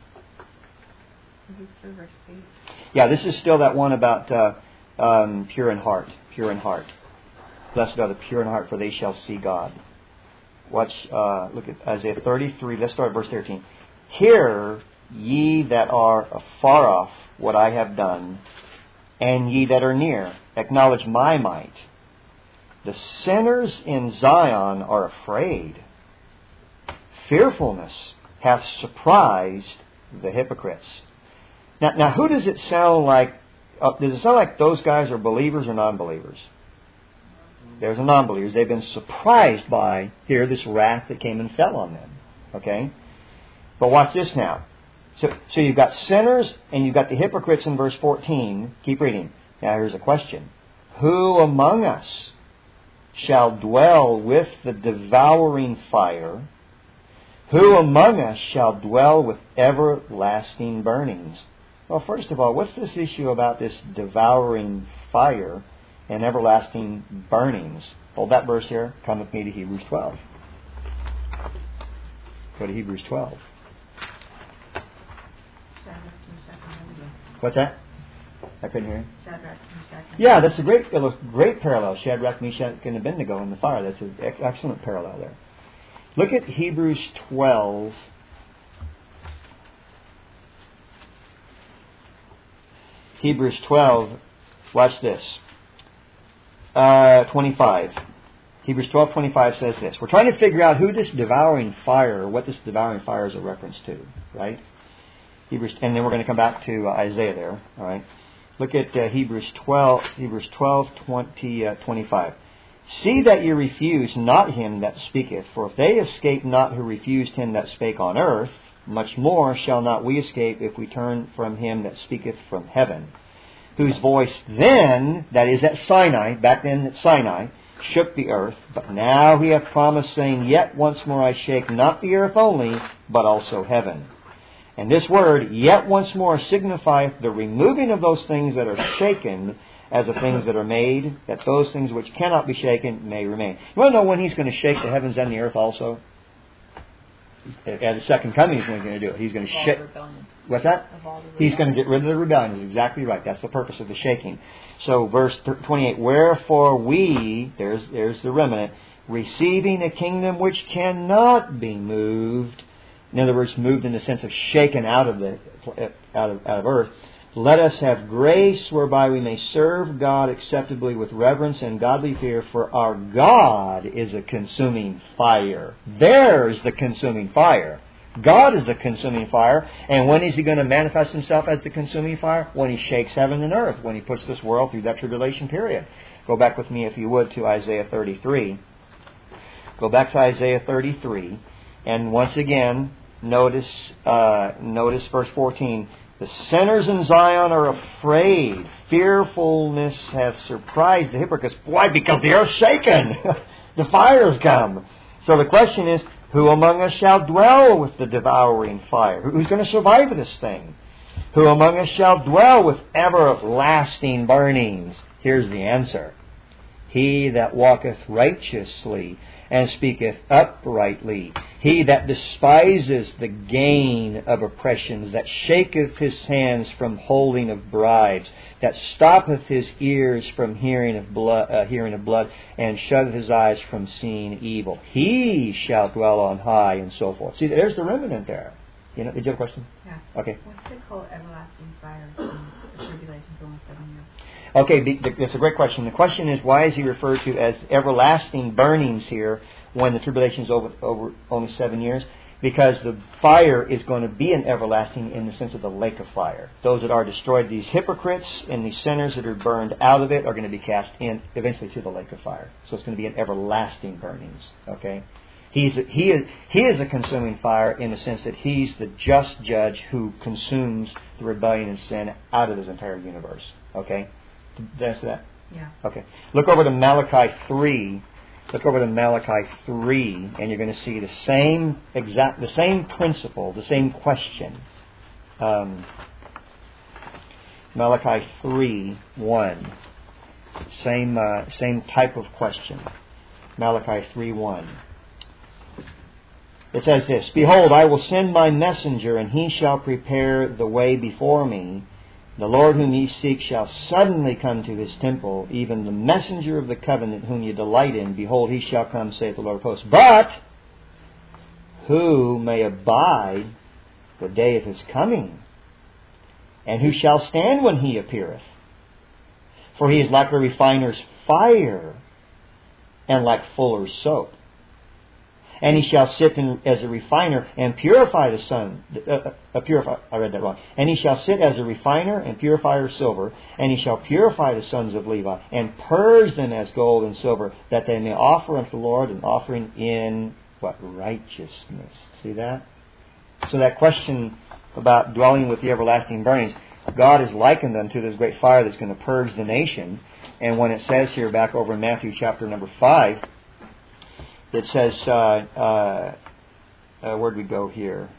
Yeah, this is still that one about pure in heart. Blessed are the pure in heart, for they shall see God. Look at Isaiah 33. Let's start at verse 13. Hear, ye that are afar off, what I have done, and ye that are near, acknowledge my might. The sinners in Zion are afraid. Fearfulness hath surprised the hypocrites. Now, who does it sound like? Does it sound like those guys are believers or non-believers? There's the non-believers. They've been surprised by, here, this wrath that came and fell on them. Okay? But watch this now. So you've got sinners and you've got the hypocrites in verse 14. Keep reading. Now here's a question. Who among us shall dwell with the devouring fire? Who among us shall dwell with everlasting burnings? Well, first of all, what's this issue about this devouring fire and everlasting burnings? Hold that verse here. Come with me to Hebrews 12. Go to Hebrews 12. What's that? I couldn't hear you. Yeah, that's a great parallel. Shadrach, Meshach, and Abednego in the fire. That's an excellent parallel there. Look at Hebrews 12. Hebrews 12, watch this. 25. Hebrews 12:25 says this. We're trying to figure out who this devouring fire, what this devouring fire is a reference to, right? And then we're going to come back to Isaiah there, all right? Look at Hebrews 12:25. See that you refuse not him that speaketh, for if they escape not who refused him that spake on earth, much more shall not we escape if we turn from him that speaketh from heaven, whose voice then, that is at Sinai, back then at Sinai, shook the earth, but now he hath promised, saying, Yet once more I shake not the earth only, but also heaven. And this word, yet once more, signifieth the removing of those things that are shaken as of things that are made, that those things which cannot be shaken may remain. You want to know when He's going to shake the heavens and the earth also? At His second coming, He's going to do it. He's going to shake. What's that? He's going to get rid of the rebellion. That's exactly right. That's the purpose of the shaking. So verse 28, Wherefore we, there's the remnant, receiving a kingdom which cannot be moved, in other words, moved in the sense of shaken out of earth, let us have grace whereby we may serve God acceptably with reverence and godly fear, for our God is a consuming fire. There's the consuming fire. God is the consuming fire. And when is He going to manifest Himself as the consuming fire? When He shakes heaven and earth, when He puts this world through that tribulation period. Go back with me, if you would, to Isaiah 33. Go back to Isaiah 33. And once again, notice verse 14. The sinners in Zion are afraid. Fearfulness hath surprised the hypocrites. Why? Because they are shaken. The fire has come. So the question is, who among us shall dwell with the devouring fire? Who's going to survive this thing? Who among us shall dwell with everlasting burnings? Here's the answer. He that walketh righteously and speaketh uprightly. He that despises the gain of oppressions, that shaketh his hands from holding of bribes, that stoppeth his ears from hearing of blood, and shutteth his eyes from seeing evil. He shall dwell on high, and so forth. See, there's the remnant there. Did you have a question? Yeah. Okay. What's it called, everlasting fire? The tribulation's only 7 years. Okay, that's a great question. The question is, why is he referred to as everlasting burnings here when the tribulation is over only 7 years? Because the fire is going to be an everlasting in the sense of the lake of fire. Those that are destroyed, these hypocrites and these sinners that are burned out of it, are going to be cast in eventually to the lake of fire. So it's going to be an everlasting burnings. Okay, he is a consuming fire in the sense that He's the just judge who consumes the rebellion and sin out of His entire universe. Okay. Did I answer that? Yeah. Okay. Look over to Malachi 3. Look over to Malachi 3, and you're going to see the same principle, the same question. Malachi 3:1. Same type of question. Malachi 3:1. It says this, Behold, I will send my messenger, and he shall prepare the way before me. The Lord whom ye seek shall suddenly come to His temple, even the messenger of the covenant whom ye delight in. Behold, He shall come, saith the Lord of hosts. But who may abide the day of His coming? And who shall stand when He appeareth? For He is like a refiner's fire, and like fuller's soap. And he shall sit as a refiner and purify the sun. I read that wrong. And he shall sit as a refiner and purifier of silver. And he shall purify the sons of Levi and purge them as gold and silver, that they may offer unto the Lord an offering in what? Righteousness. See that? So that question about dwelling with the everlasting burnings, God is likened unto this great fire that's going to purge the nation. And when it says here back over in Matthew chapter number 5, it says, where'd we go here?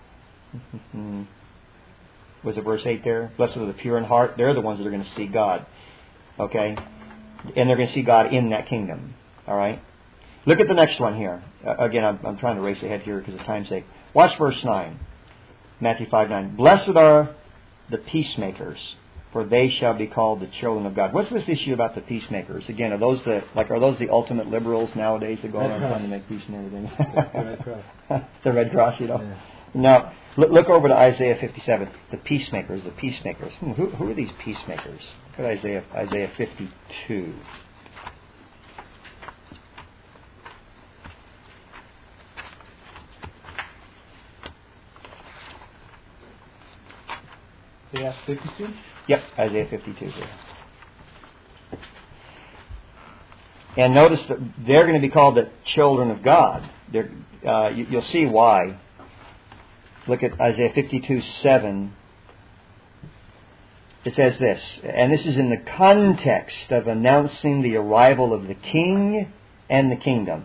Was it verse 8 there? Blessed are the pure in heart. They're the ones that are going to see God. Okay? And they're going to see God in that kingdom. All right? Look at the next one here. Again, I'm trying to race ahead here because of time's sake. Watch verse 9. Matthew 5:9. Blessed are the peacemakers, for they shall be called the children of God. What's this issue about the peacemakers? Again, are those the ultimate liberals nowadays that go around trying to make peace and everything? The Red Cross. The Red Cross, Yeah. Now, look over to Isaiah 57. The peacemakers. Who are these peacemakers? Look at Isaiah 52. Isaiah 52? Yep, Isaiah 52 here. And notice that they're going to be called the children of God. You'll see why. Look at Isaiah 52:7. It says this, and this is in the context of announcing the arrival of the King and the kingdom.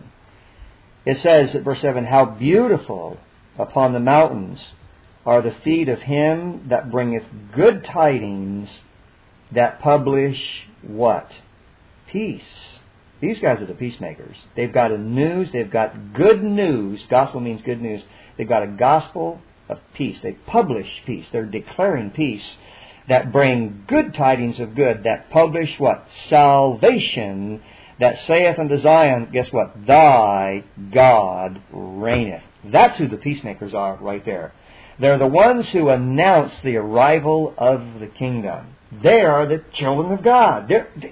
It says at verse 7, how beautiful upon the mountains are the feet of him that bringeth good tidings, that publish what? Peace. These guys are the peacemakers. They've got they've got good news. Gospel means good news. They've got a gospel of peace. They publish peace. They're declaring peace, that bring good tidings of good, that publish what? Salvation, that saith unto Zion, guess what? Thy God reigneth. That's who the peacemakers are right there. They're the ones who announce the arrival of the kingdom. They are the children of God.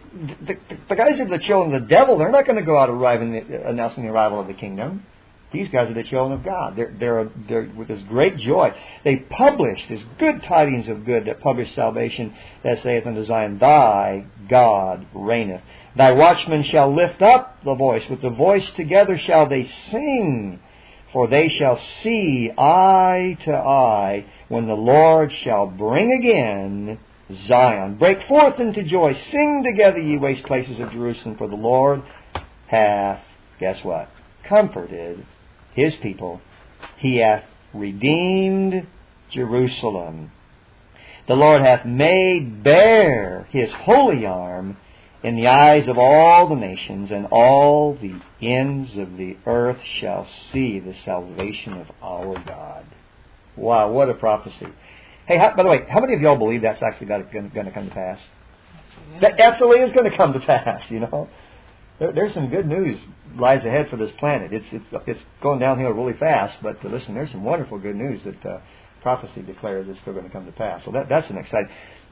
The guys who are the children of the devil, they're not going to go out announcing the arrival of the kingdom. These guys are the children of God. They're with this great joy. They publish this good tidings of good, that publish salvation, that saith unto Zion, Thy God reigneth. Thy watchmen shall lift up the voice. With the voice together shall they sing. For they shall see eye to eye, when the Lord shall bring again Zion. Break forth into joy. Sing together, ye waste places of Jerusalem, for the Lord hath, guess what? Comforted his people. He hath redeemed Jerusalem. The Lord hath made bare his holy arm in the eyes of all the nations, and all the ends of the earth shall see the salvation of our God. Wow, what a prophecy. Hey, by the way, how many of y'all believe that's actually going to come to pass? Yeah. That absolutely is going to come to pass, you know. There's some good news lies ahead for this planet. It's going downhill really fast, but listen, there's some wonderful good news that prophecy declares is still going to come to pass. So that's an exciting.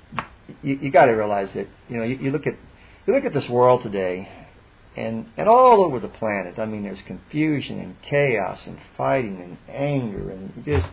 You got to realize that, you know, you look at this world today, and all over the planet. I mean, there's confusion and chaos and fighting and anger and just,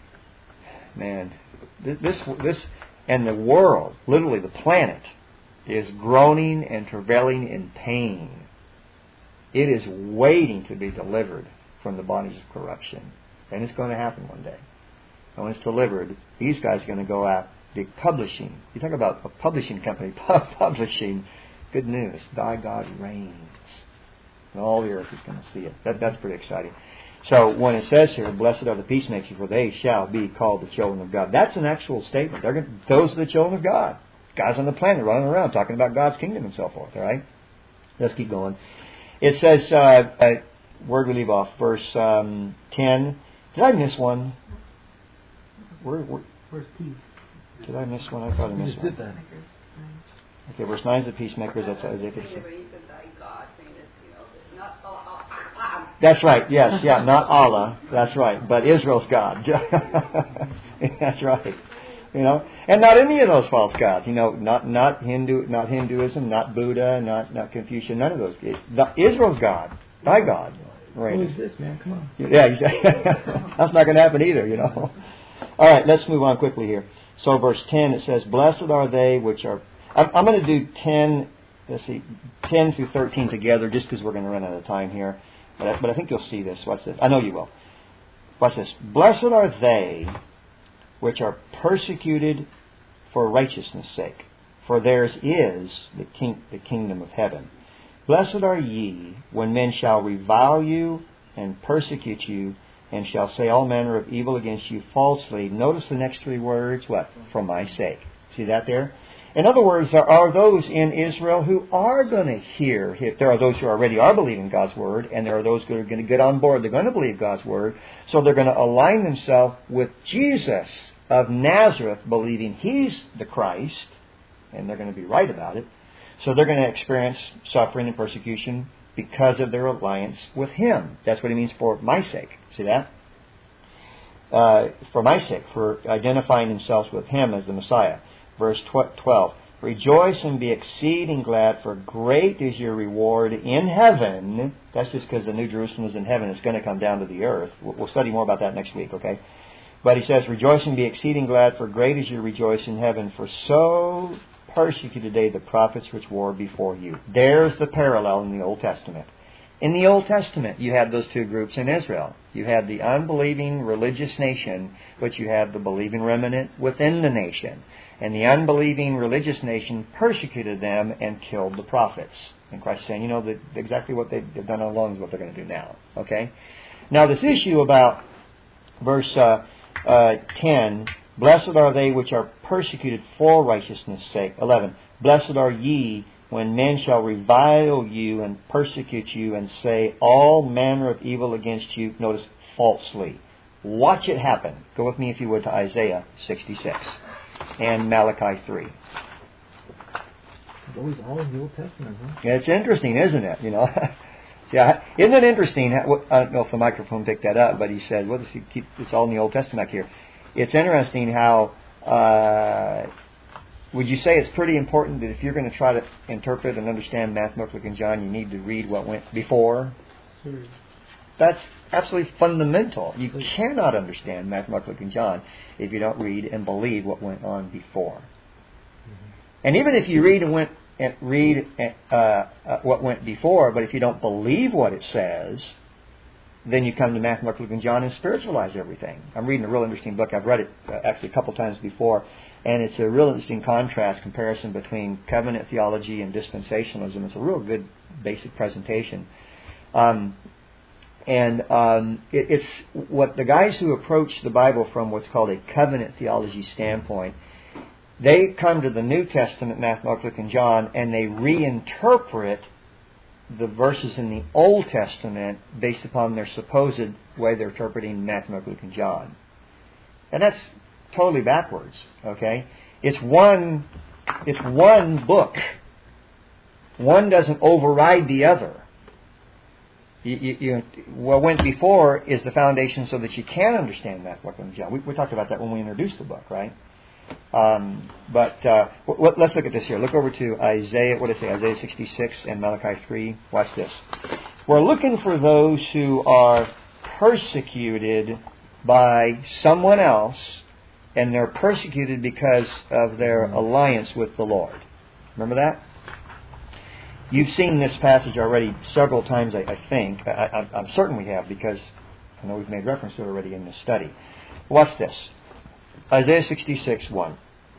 man, this and the world, literally the planet, is groaning and travailing in pain. It is waiting to be delivered from the bondage of corruption, and it's going to happen one day. And when it's delivered, these guys are going to go out big publishing. You talk about a publishing company publishing good news. Thy God reigns. And all the earth is going to see it. That's pretty exciting. So when it says here, blessed are the peacemakers, for they shall be called the children of God. That's an actual statement. Those are the children of God. Guys on the planet running around talking about God's kingdom and so forth. All right? Let's keep going. It says, where do we leave off? Verse 10. Did I miss one? Where's peace? Did I miss one? I thought I missed one. Okay, verse 9 is the peacemakers. That's Isaiah 56. That's right. Yes, yeah, not Allah. That's right. But Israel's God. That's right. You know, and not any of those false gods. You know, not Hinduism, not Buddha, not Confucian. None of those. Israel's God, thy God. Right. Who is this, man? Come on. Yeah, exactly. That's not going to happen either. You know. All right, let's move on quickly here. So, verse 10, it says, "Blessed are they which are." I'm going to do 10. Let's see, 10 through 13 together, just because we're going to run out of time here. But I think you'll see this. Watch this. I know you will. Watch this. Blessed are they which are persecuted for righteousness' sake, for theirs is the kingdom of heaven. Blessed are ye when men shall revile you and persecute you, and shall say all manner of evil against you falsely. Notice the next three words. What? For my sake. See that there? In other words, there are those in Israel who are going to hear. There are those who already are believing God's Word, and there are those who are going to get on board. They're going to believe God's Word, so they're going to align themselves with Jesus of Nazareth, believing He's the Christ, and they're going to be right about it. So they're going to experience suffering and persecution because of their alliance with Him. That's what He means, for my sake. See that? For my sake, for identifying themselves with Him as the Messiah. Verse 12. Rejoice and be exceeding glad, for great is your reward in heaven. That's just because the New Jerusalem is in heaven. It's going to come down to the earth. We'll study more about that next week, okay? But he says, rejoice and be exceeding glad, for great is your rejoice in heaven, for so persecuted they the prophets which were before you. There's the parallel in the Old Testament. In the Old Testament, you had those two groups in Israel. You had the unbelieving religious nation, but you had the believing remnant within the nation. And the unbelieving religious nation persecuted them and killed the prophets. And Christ is saying, that exactly what they've done all along is what they're going to do now. Okay? Now this issue about verse 10, blessed are they which are persecuted for righteousness' sake. 11, blessed are ye when men shall revile you and persecute you and say all manner of evil against you, notice, falsely. Watch it happen. Go with me, if you would, to Isaiah 66 and Malachi 3. It's always all in the Old Testament, huh? Yeah, it's interesting, isn't it? Yeah, isn't it interesting? I don't know if the microphone picked that up, but he said, "What does he keep? It's all in the Old Testament here." It's interesting how. Would you say it's pretty important that if you're going to try to interpret and understand Matthew, Mark, Luke, and John, you need to read what went before? Sure. That's absolutely fundamental. You cannot understand Matthew, Mark, Luke, and John if you don't read and believe what went on before. Mm-hmm. And even if you read what went before, but if you don't believe what it says, then you come to Matthew, Mark, Luke, and John and spiritualize everything. I'm reading a real interesting book. I've read it actually a couple times before, and it's a real interesting comparison between covenant theology and dispensationalism. It's a real good basic presentation. It's what the guys who approach the Bible from what's called a covenant theology standpoint, they come to the New Testament, Matthew, Mark, Luke, and John, and they reinterpret the verses in the Old Testament based upon their supposed way they're interpreting Matthew, Mark, Luke, and John. And that's totally backwards, okay? It's one book. One doesn't override the other. What went before is the foundation so that you can understand Matthew, Mark, Luke, and John. We talked about that when we introduced the book, right? Let's look at this here. Look over to Isaiah 66 and Malachi 3. Watch this. We're looking for those who are persecuted by someone else, and they're persecuted because of their alliance with the Lord. Remember that? You've seen this passage already several times, I think. I'm certain we have, because I know we've made reference to it already in this study. Watch this. Isaiah 66:1.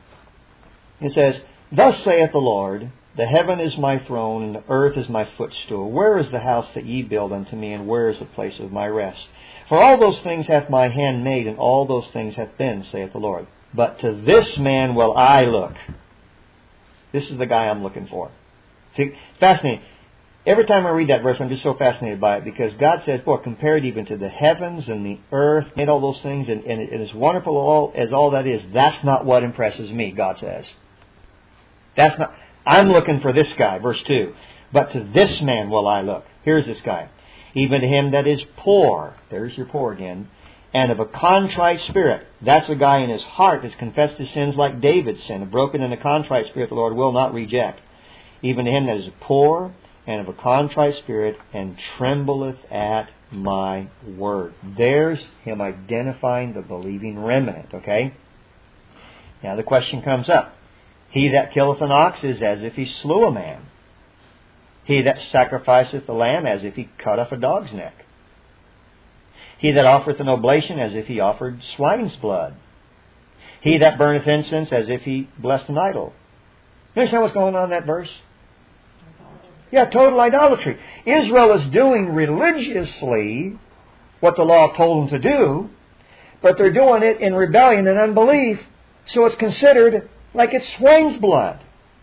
It says, Thus saith the Lord, the heaven is my throne, and the earth is my footstool. Where is the house that ye build unto me, and where is the place of my rest? For all those things hath my hand made, and all those things hath been, saith the Lord. But to this man will I look. This is the guy I'm looking for. See, fascinating. Every time I read that verse, I'm just so fascinated by it, because God says, boy, compared even to the heavens and the earth and all those things, and as wonderful as all that is, that's not what impresses me, God says. That's not. I'm looking for this guy, verse 2. But to this man will I look. Here's this guy. Even to him that is poor. There's your poor again. And of a contrite spirit. That's a guy in his heart that's confessed his sins like David's sin. A broken and a contrite spirit the Lord will not reject. Even to him that is poor and of a contrite spirit, and trembleth at my word. There's him identifying the believing remnant, okay? Now the question comes up. He that killeth an ox is as if he slew a man. He that sacrificeth a lamb as if he cut off a dog's neck. He that offereth an oblation as if he offered swine's blood. He that burneth incense as if he blessed an idol. You understand what's going on in that verse? Yeah, total idolatry. Israel is doing religiously what the law told them to do, but they're doing it in rebellion and unbelief, so it's considered like it's swine's blood.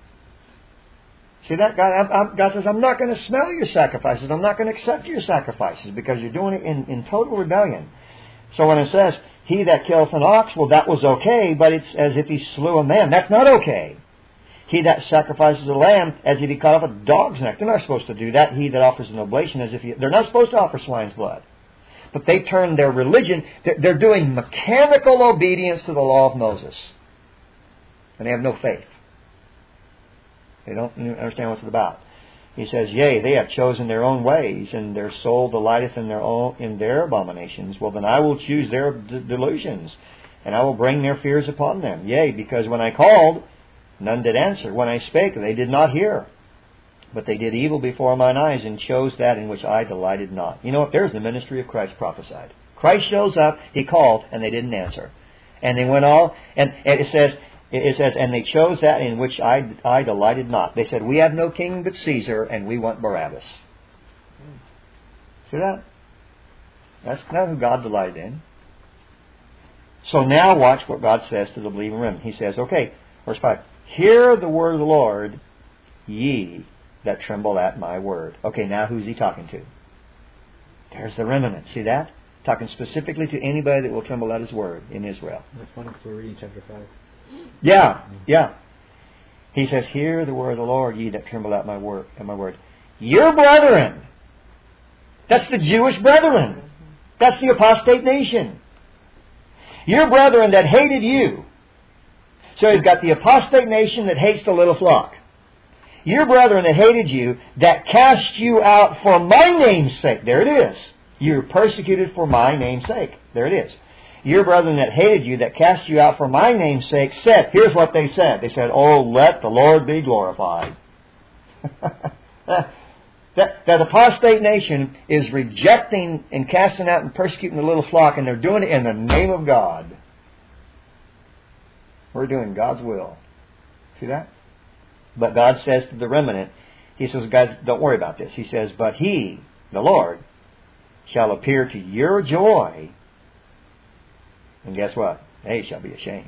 See that? God says, I'm not going to smell your sacrifices. I'm not going to accept your sacrifices because you're doing it in total rebellion. So when it says, he that killeth an ox, well, that was okay, but it's as if he slew a man. That's not okay. He that sacrifices a lamb as if he cut off a dog's neck. They're not supposed to do that. He that offers an oblation as if they're not supposed to offer swine's blood. But they turn their religion, they're doing mechanical obedience to the law of Moses. And they have no faith. They don't understand what it's about. He says, yea, they have chosen their own ways, and their soul delighteth in their abominations. Well, then I will choose their delusions, and I will bring their fears upon them. Yea, because when I called, none did answer. When I spake, they did not hear. But they did evil before mine eyes, and chose that in which I delighted not. You know what? There's the ministry of Christ prophesied. Christ shows up, He called, and they didn't answer. And they went all, and it says, and they chose that in which I delighted not. They said, we have no king but Caesar, and we want Barabbas. See that? That's not who God delighted in. So now watch what God says to the believing remnant. He says, okay, verse 5, hear the word of the Lord, ye that tremble at my word. Okay, now who's He talking to? There's the remnant. See that? Talking specifically to anybody that will tremble at His word in Israel. That's funny because we're reading chapter 5. Yeah. He says, hear the word of the Lord, ye that tremble at my word. Your brethren. That's the Jewish brethren. That's the apostate nation. Your brethren that hated you. So you've got the apostate nation that hates the little flock. Your brethren that hated you, that cast you out for my name's sake. There it is. You're persecuted for my name's sake. There it is. Your brethren that hated you, that cast you out for my name's sake, said, here's what they said. They said, oh, let the Lord be glorified. That apostate nation is rejecting and casting out and persecuting the little flock, and they're doing it in the name of God. We're doing God's will. See that? But God says to the remnant, He says, guys, don't worry about this. He says, but He, the Lord, shall appear to your joy. And guess what? They shall be ashamed.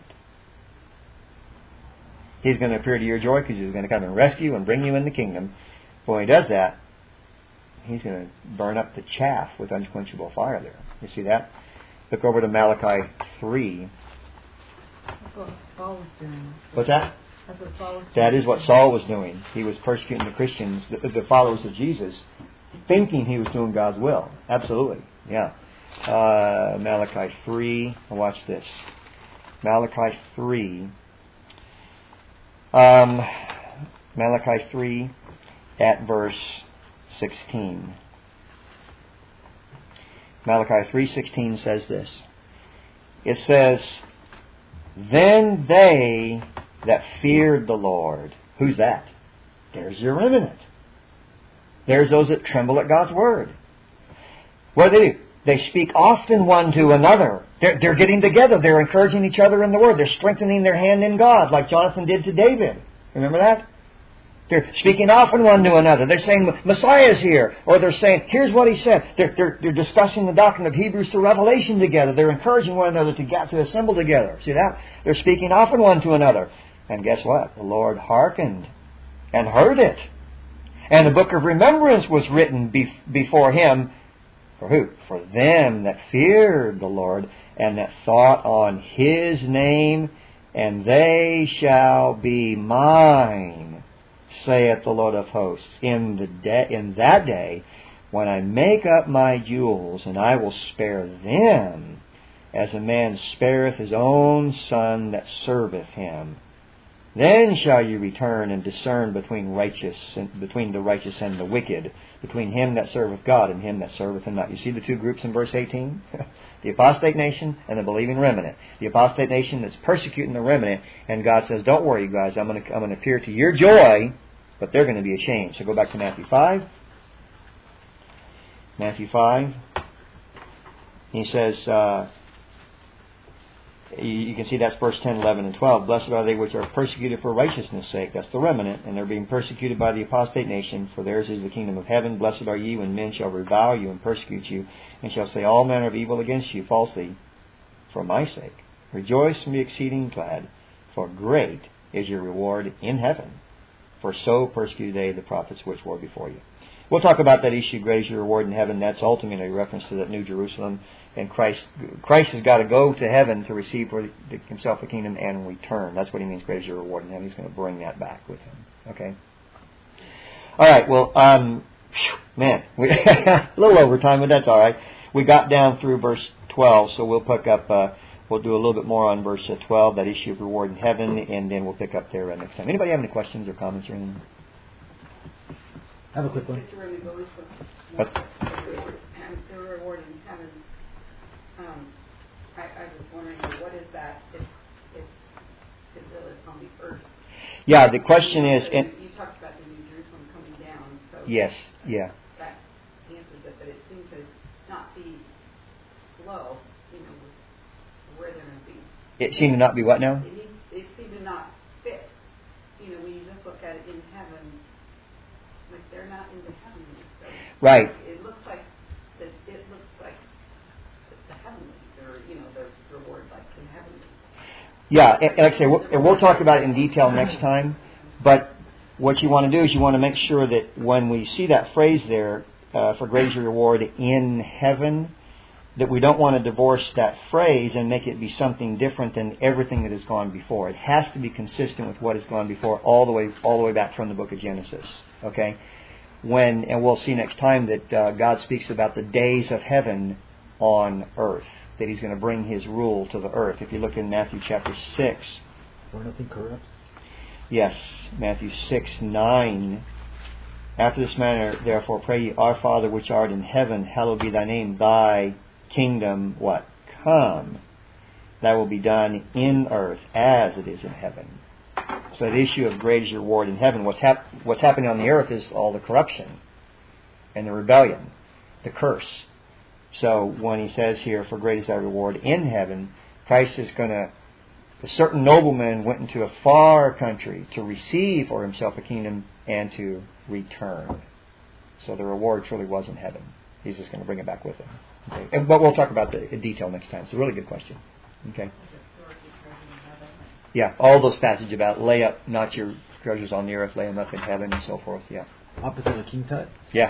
He's going to appear to your joy because He's going to come and rescue and bring you in the kingdom. But when He does that, He's going to burn up the chaff with unquenchable fire there. You see that? Look over to Malachi 3. That's what Saul was doing. What's that? That's what Saul was doing. That is what Saul was doing. He was persecuting the Christians, the followers of Jesus, thinking he was doing God's will. Absolutely. Yeah. Malachi 3. Watch this. Malachi 3. Malachi 3 at verse 16. Malachi 3:16 says this. It says, then they that feared the Lord. Who's that? There's your remnant. There's those that tremble at God's word. What do? They speak often one to another. They're getting together. They're encouraging each other in the word. They're strengthening their hand in God, like Jonathan did to David. Remember that? They're speaking often one to another. They're saying, Messiah's here. Or they're saying, here's what He said. They're discussing the doctrine of Hebrews to Revelation together. They're encouraging one another to assemble together. See that? They're speaking often one to another. And guess what? The Lord hearkened and heard it. And the book of remembrance was written before Him. For who? For them that feared the Lord and that thought on His name. And they shall be mine, saith the Lord of hosts, in that day when I make up my jewels, and I will spare them, as a man spareth his own son that serveth him. Then shall you return and discern between the righteous and the wicked, between him that serveth God and him that serveth Him not. You see the two groups in verse 18? The apostate nation and the believing remnant. The apostate nation that's persecuting the remnant, and God says, don't worry, you guys, I'm going to appear to your joy, but they're going to be ashamed. So go back to Matthew 5. Matthew 5. He says, you can see that's verse 10, 11, and 12. Blessed are they which are persecuted for righteousness' sake. That's the remnant. And they're being persecuted by the apostate nation. For theirs is the kingdom of heaven. Blessed are ye when men shall revile you and persecute you, and shall say all manner of evil against you falsely for my sake. Rejoice and be exceeding glad, for great is your reward in heaven. For so persecuted they the prophets which were before you. We'll talk about that issue, great your reward in heaven. That's ultimately a reference to that New Jerusalem. And Christ has got to go to heaven to receive for himself a kingdom and return. That's what he means, great is your reward in heaven. He's going to bring that back with him. Okay? All right, well, man, we a little overtime, but that's all right. We got down through verse 12, so we'll pick up, we'll do a little bit more on verse 12, that issue of reward in heaven, and then we'll pick up there next time. Anybody have any questions or comments or anything? I have a quick one. Just to really go into the reward in heaven, I was wondering, what is that if it's on the earth? Yeah, the question is... You talked about the New Jerusalem coming down. So yes, yeah. That answers it, but it seems to not be flow, where they're going to be. It seemed to not be what now? It seemed to not fit. When you just look at it in heaven, like they're not in the heavenly. So right. It looks like the heavenly, or the reward like in heavenly. Yeah, and like I say, we'll talk about it in detail next time. But what you want to do is you want to make sure that when we see that phrase there, for great is your reward in heaven, that we don't want to divorce that phrase and make it be something different than everything that has gone before. It has to be consistent with what has gone before, all the way back from the book of Genesis. Okay, and we'll see next time that God speaks about the days of heaven on earth, that He's going to bring His rule to the earth. If you look in Matthew chapter 6, where nothing corrupts. Yes, Matthew 6:9. After this manner, therefore, pray ye, Our Father which art in heaven, hallowed be thy name. Thy kingdom, what? Come. Thy will be done in earth as it is in heaven. So the issue of great is your reward in heaven. What's happening on the earth is all the corruption and the rebellion, the curse. So when he says here, for great is thy reward in heaven, Christ is going to... A certain nobleman went into a far country to receive for himself a kingdom and to return. So the reward truly was in heaven. He's just going to bring it back with him. Okay. But we'll talk about the detail next time. It's a really good question. Okay. Yeah, all those passages about lay up not your treasures on the earth, lay them up in heaven, and so forth. Yeah. Opposite of King Tut. Yeah.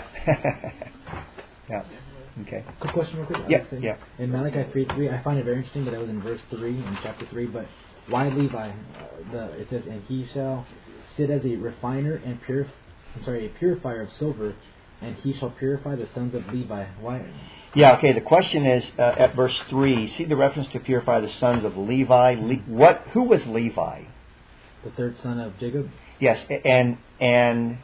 Yeah. Okay. Quick question, real quick. Yeah. In Malachi 3:3, I find it very interesting that it was in verse 3 in chapter 3. But why Levi? It says, and he shall sit as a refiner and a purifier of silver, and he shall purify the sons of Levi. Why? Yeah. Okay. The question is at verse 3. See the reference to purify the sons of Levi. Who was Levi? The third son of Jacob. Yes, and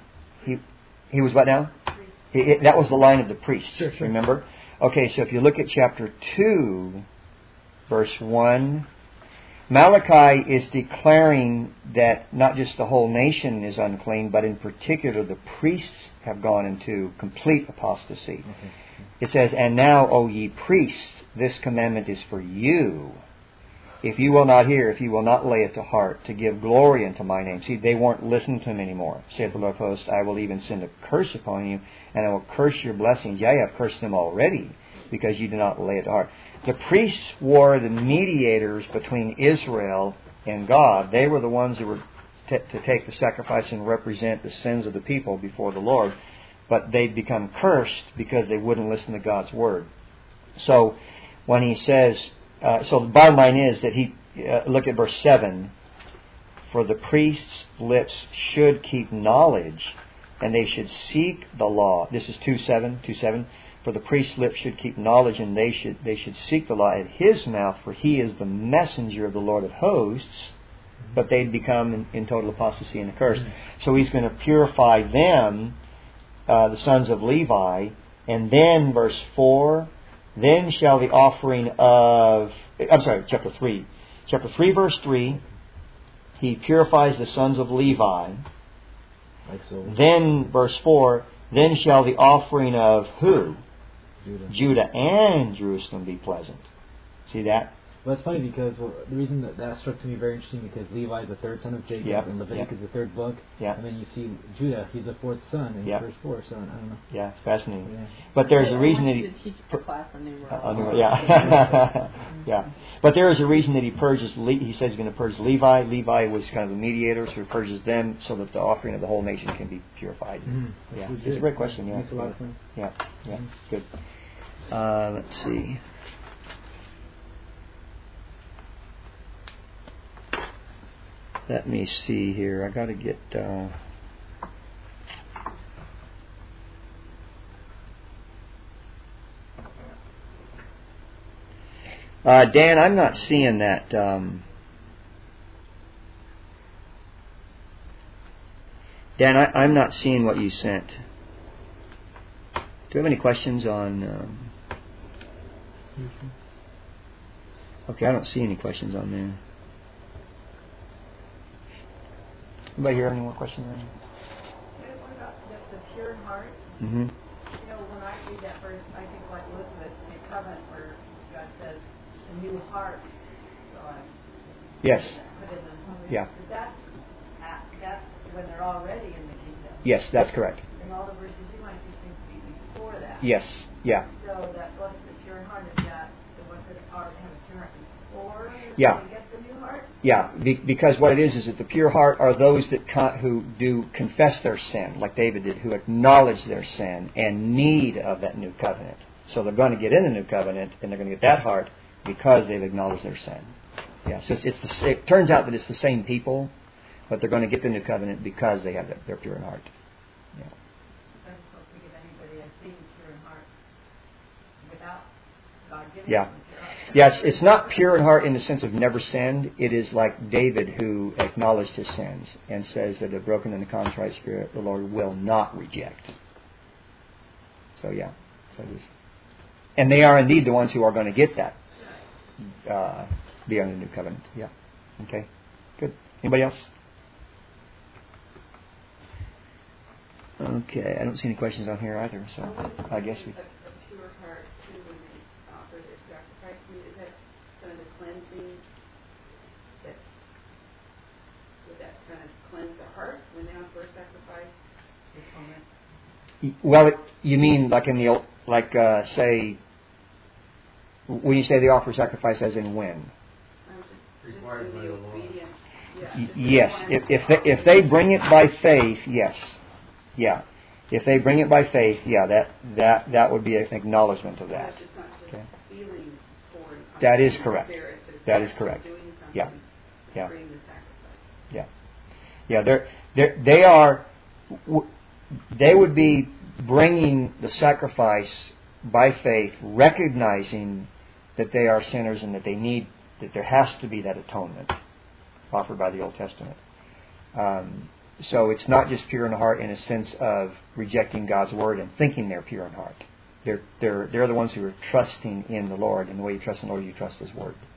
he was what now? That was the line of the priests, sure. Remember? Okay, so if you look at chapter 2, verse 1, Malachi is declaring that not just the whole nation is unclean, but in particular the priests have gone into complete apostasy. Okay. It says, and now, O ye priests, this commandment is for you. If you will not hear, if you will not lay it to heart, to give glory unto my name. See, they weren't listening to him anymore. Saith the Lord of hosts, I will even send a curse upon you, and I will curse your blessings. Yea, I have cursed them already, because you do not lay it to heart. The priests were the mediators between Israel and God. They were the ones who were to take the sacrifice and represent the sins of the people before the Lord. But they'd become cursed because they wouldn't listen to God's word. So when he says... so the bottom line is that look at verse 7. For the priest's lips should keep knowledge, and they should seek the law. This is 2:7. For the priest's lips should keep knowledge, and they should seek the law at his mouth, for he is the messenger of the Lord of hosts. But they'd become in total apostasy and a curse. So he's going to purify them, the sons of Levi. And then verse 4... Then shall the offering of... chapter 3. Chapter 3, verse 3. He purifies the sons of Levi. Like so. Then, verse 4. Then shall the offering of who? Judah. Judah and Jerusalem be pleasant. See that? Well, it's funny because the reason that struck to me very interesting because Levi is the third son of Jacob, Yep. and Leviticus is the third book, Yeah. and then you see Judah, he's the fourth son in Yep. verse 4. So I don't know. Yeah, fascinating. Yeah. But there's a reason that I he. want you to teach the class on New World. Yeah. Yeah. But there is a reason that he purges. He says he's going to purge Levi. Levi was kind of the mediator, so he purges them so that the offering of the whole nation can be purified. Yeah, it's a great question. Yeah, Makes a lot of sense. yeah, good. Let's see. Let me see here. I got to get. Dan, I'm not seeing that. Dan, I'm not seeing what you sent. Do you have any questions on? Okay, I don't see any questions on there. Anybody here have any more questions? What about the pure heart? Mm-hmm. You know, when I read that verse, I think like Elizabeth in covenant where God says, a new heart. So I Yes. put in the Yeah. That's when they're already in the kingdom. Yes, that's correct. In all the verses you might see seem to be before that. Yes. Yeah. So that blessed the pure heart is that the ones that already have a pure heart before Yeah. they get the new heart? Yeah, because what it is that the pure heart are those that who do confess their sin, like David did, who acknowledge their sin and need of that new covenant. So they're going to get in the new covenant, and they're going to get that heart because they've acknowledged their sin. Yeah, so it turns out that it's the same people, but they're going to get the new covenant because they have their pure in heart. Yeah. I just don't think of anybody as being pure in heart without God giving Yeah. them pure heart. Yeah, it's not pure in heart in the sense of never sinned. It is like David who acknowledged his sins and says that a broken and a contrite spirit the Lord will not reject. So yeah, so it is. And they are indeed the ones who are going to get that beyond the new covenant. Yeah. Okay. Good. Anybody else? Okay. I don't see any questions on here either. So I guess we. A pure heart too when they offer their sacrifice. I mean, is that kind of the cleansing? Would that kind of cleanse the heart when they offer a sacrifice? Well, you mean like in the old, say, when you say they offer sacrifice, as in when? Required by the law. Obedience. Yeah, Yes, if they bring it by faith, yes, yeah. If they bring it by faith, yeah, that would be an acknowledgement of that. It's not just Okay. feelings for it. That is correct. Spirit, but it's That is actually correct. doing something Yeah. to Yeah. bring the sacrifice. They would be bringing the sacrifice by faith, recognizing that they are sinners and that that there has to be that atonement offered by the Old Testament. So it's not just pure in heart in a sense of rejecting God's word and thinking they're pure in heart. They're the ones who are trusting in the Lord, and the way you trust in the Lord, you trust His word.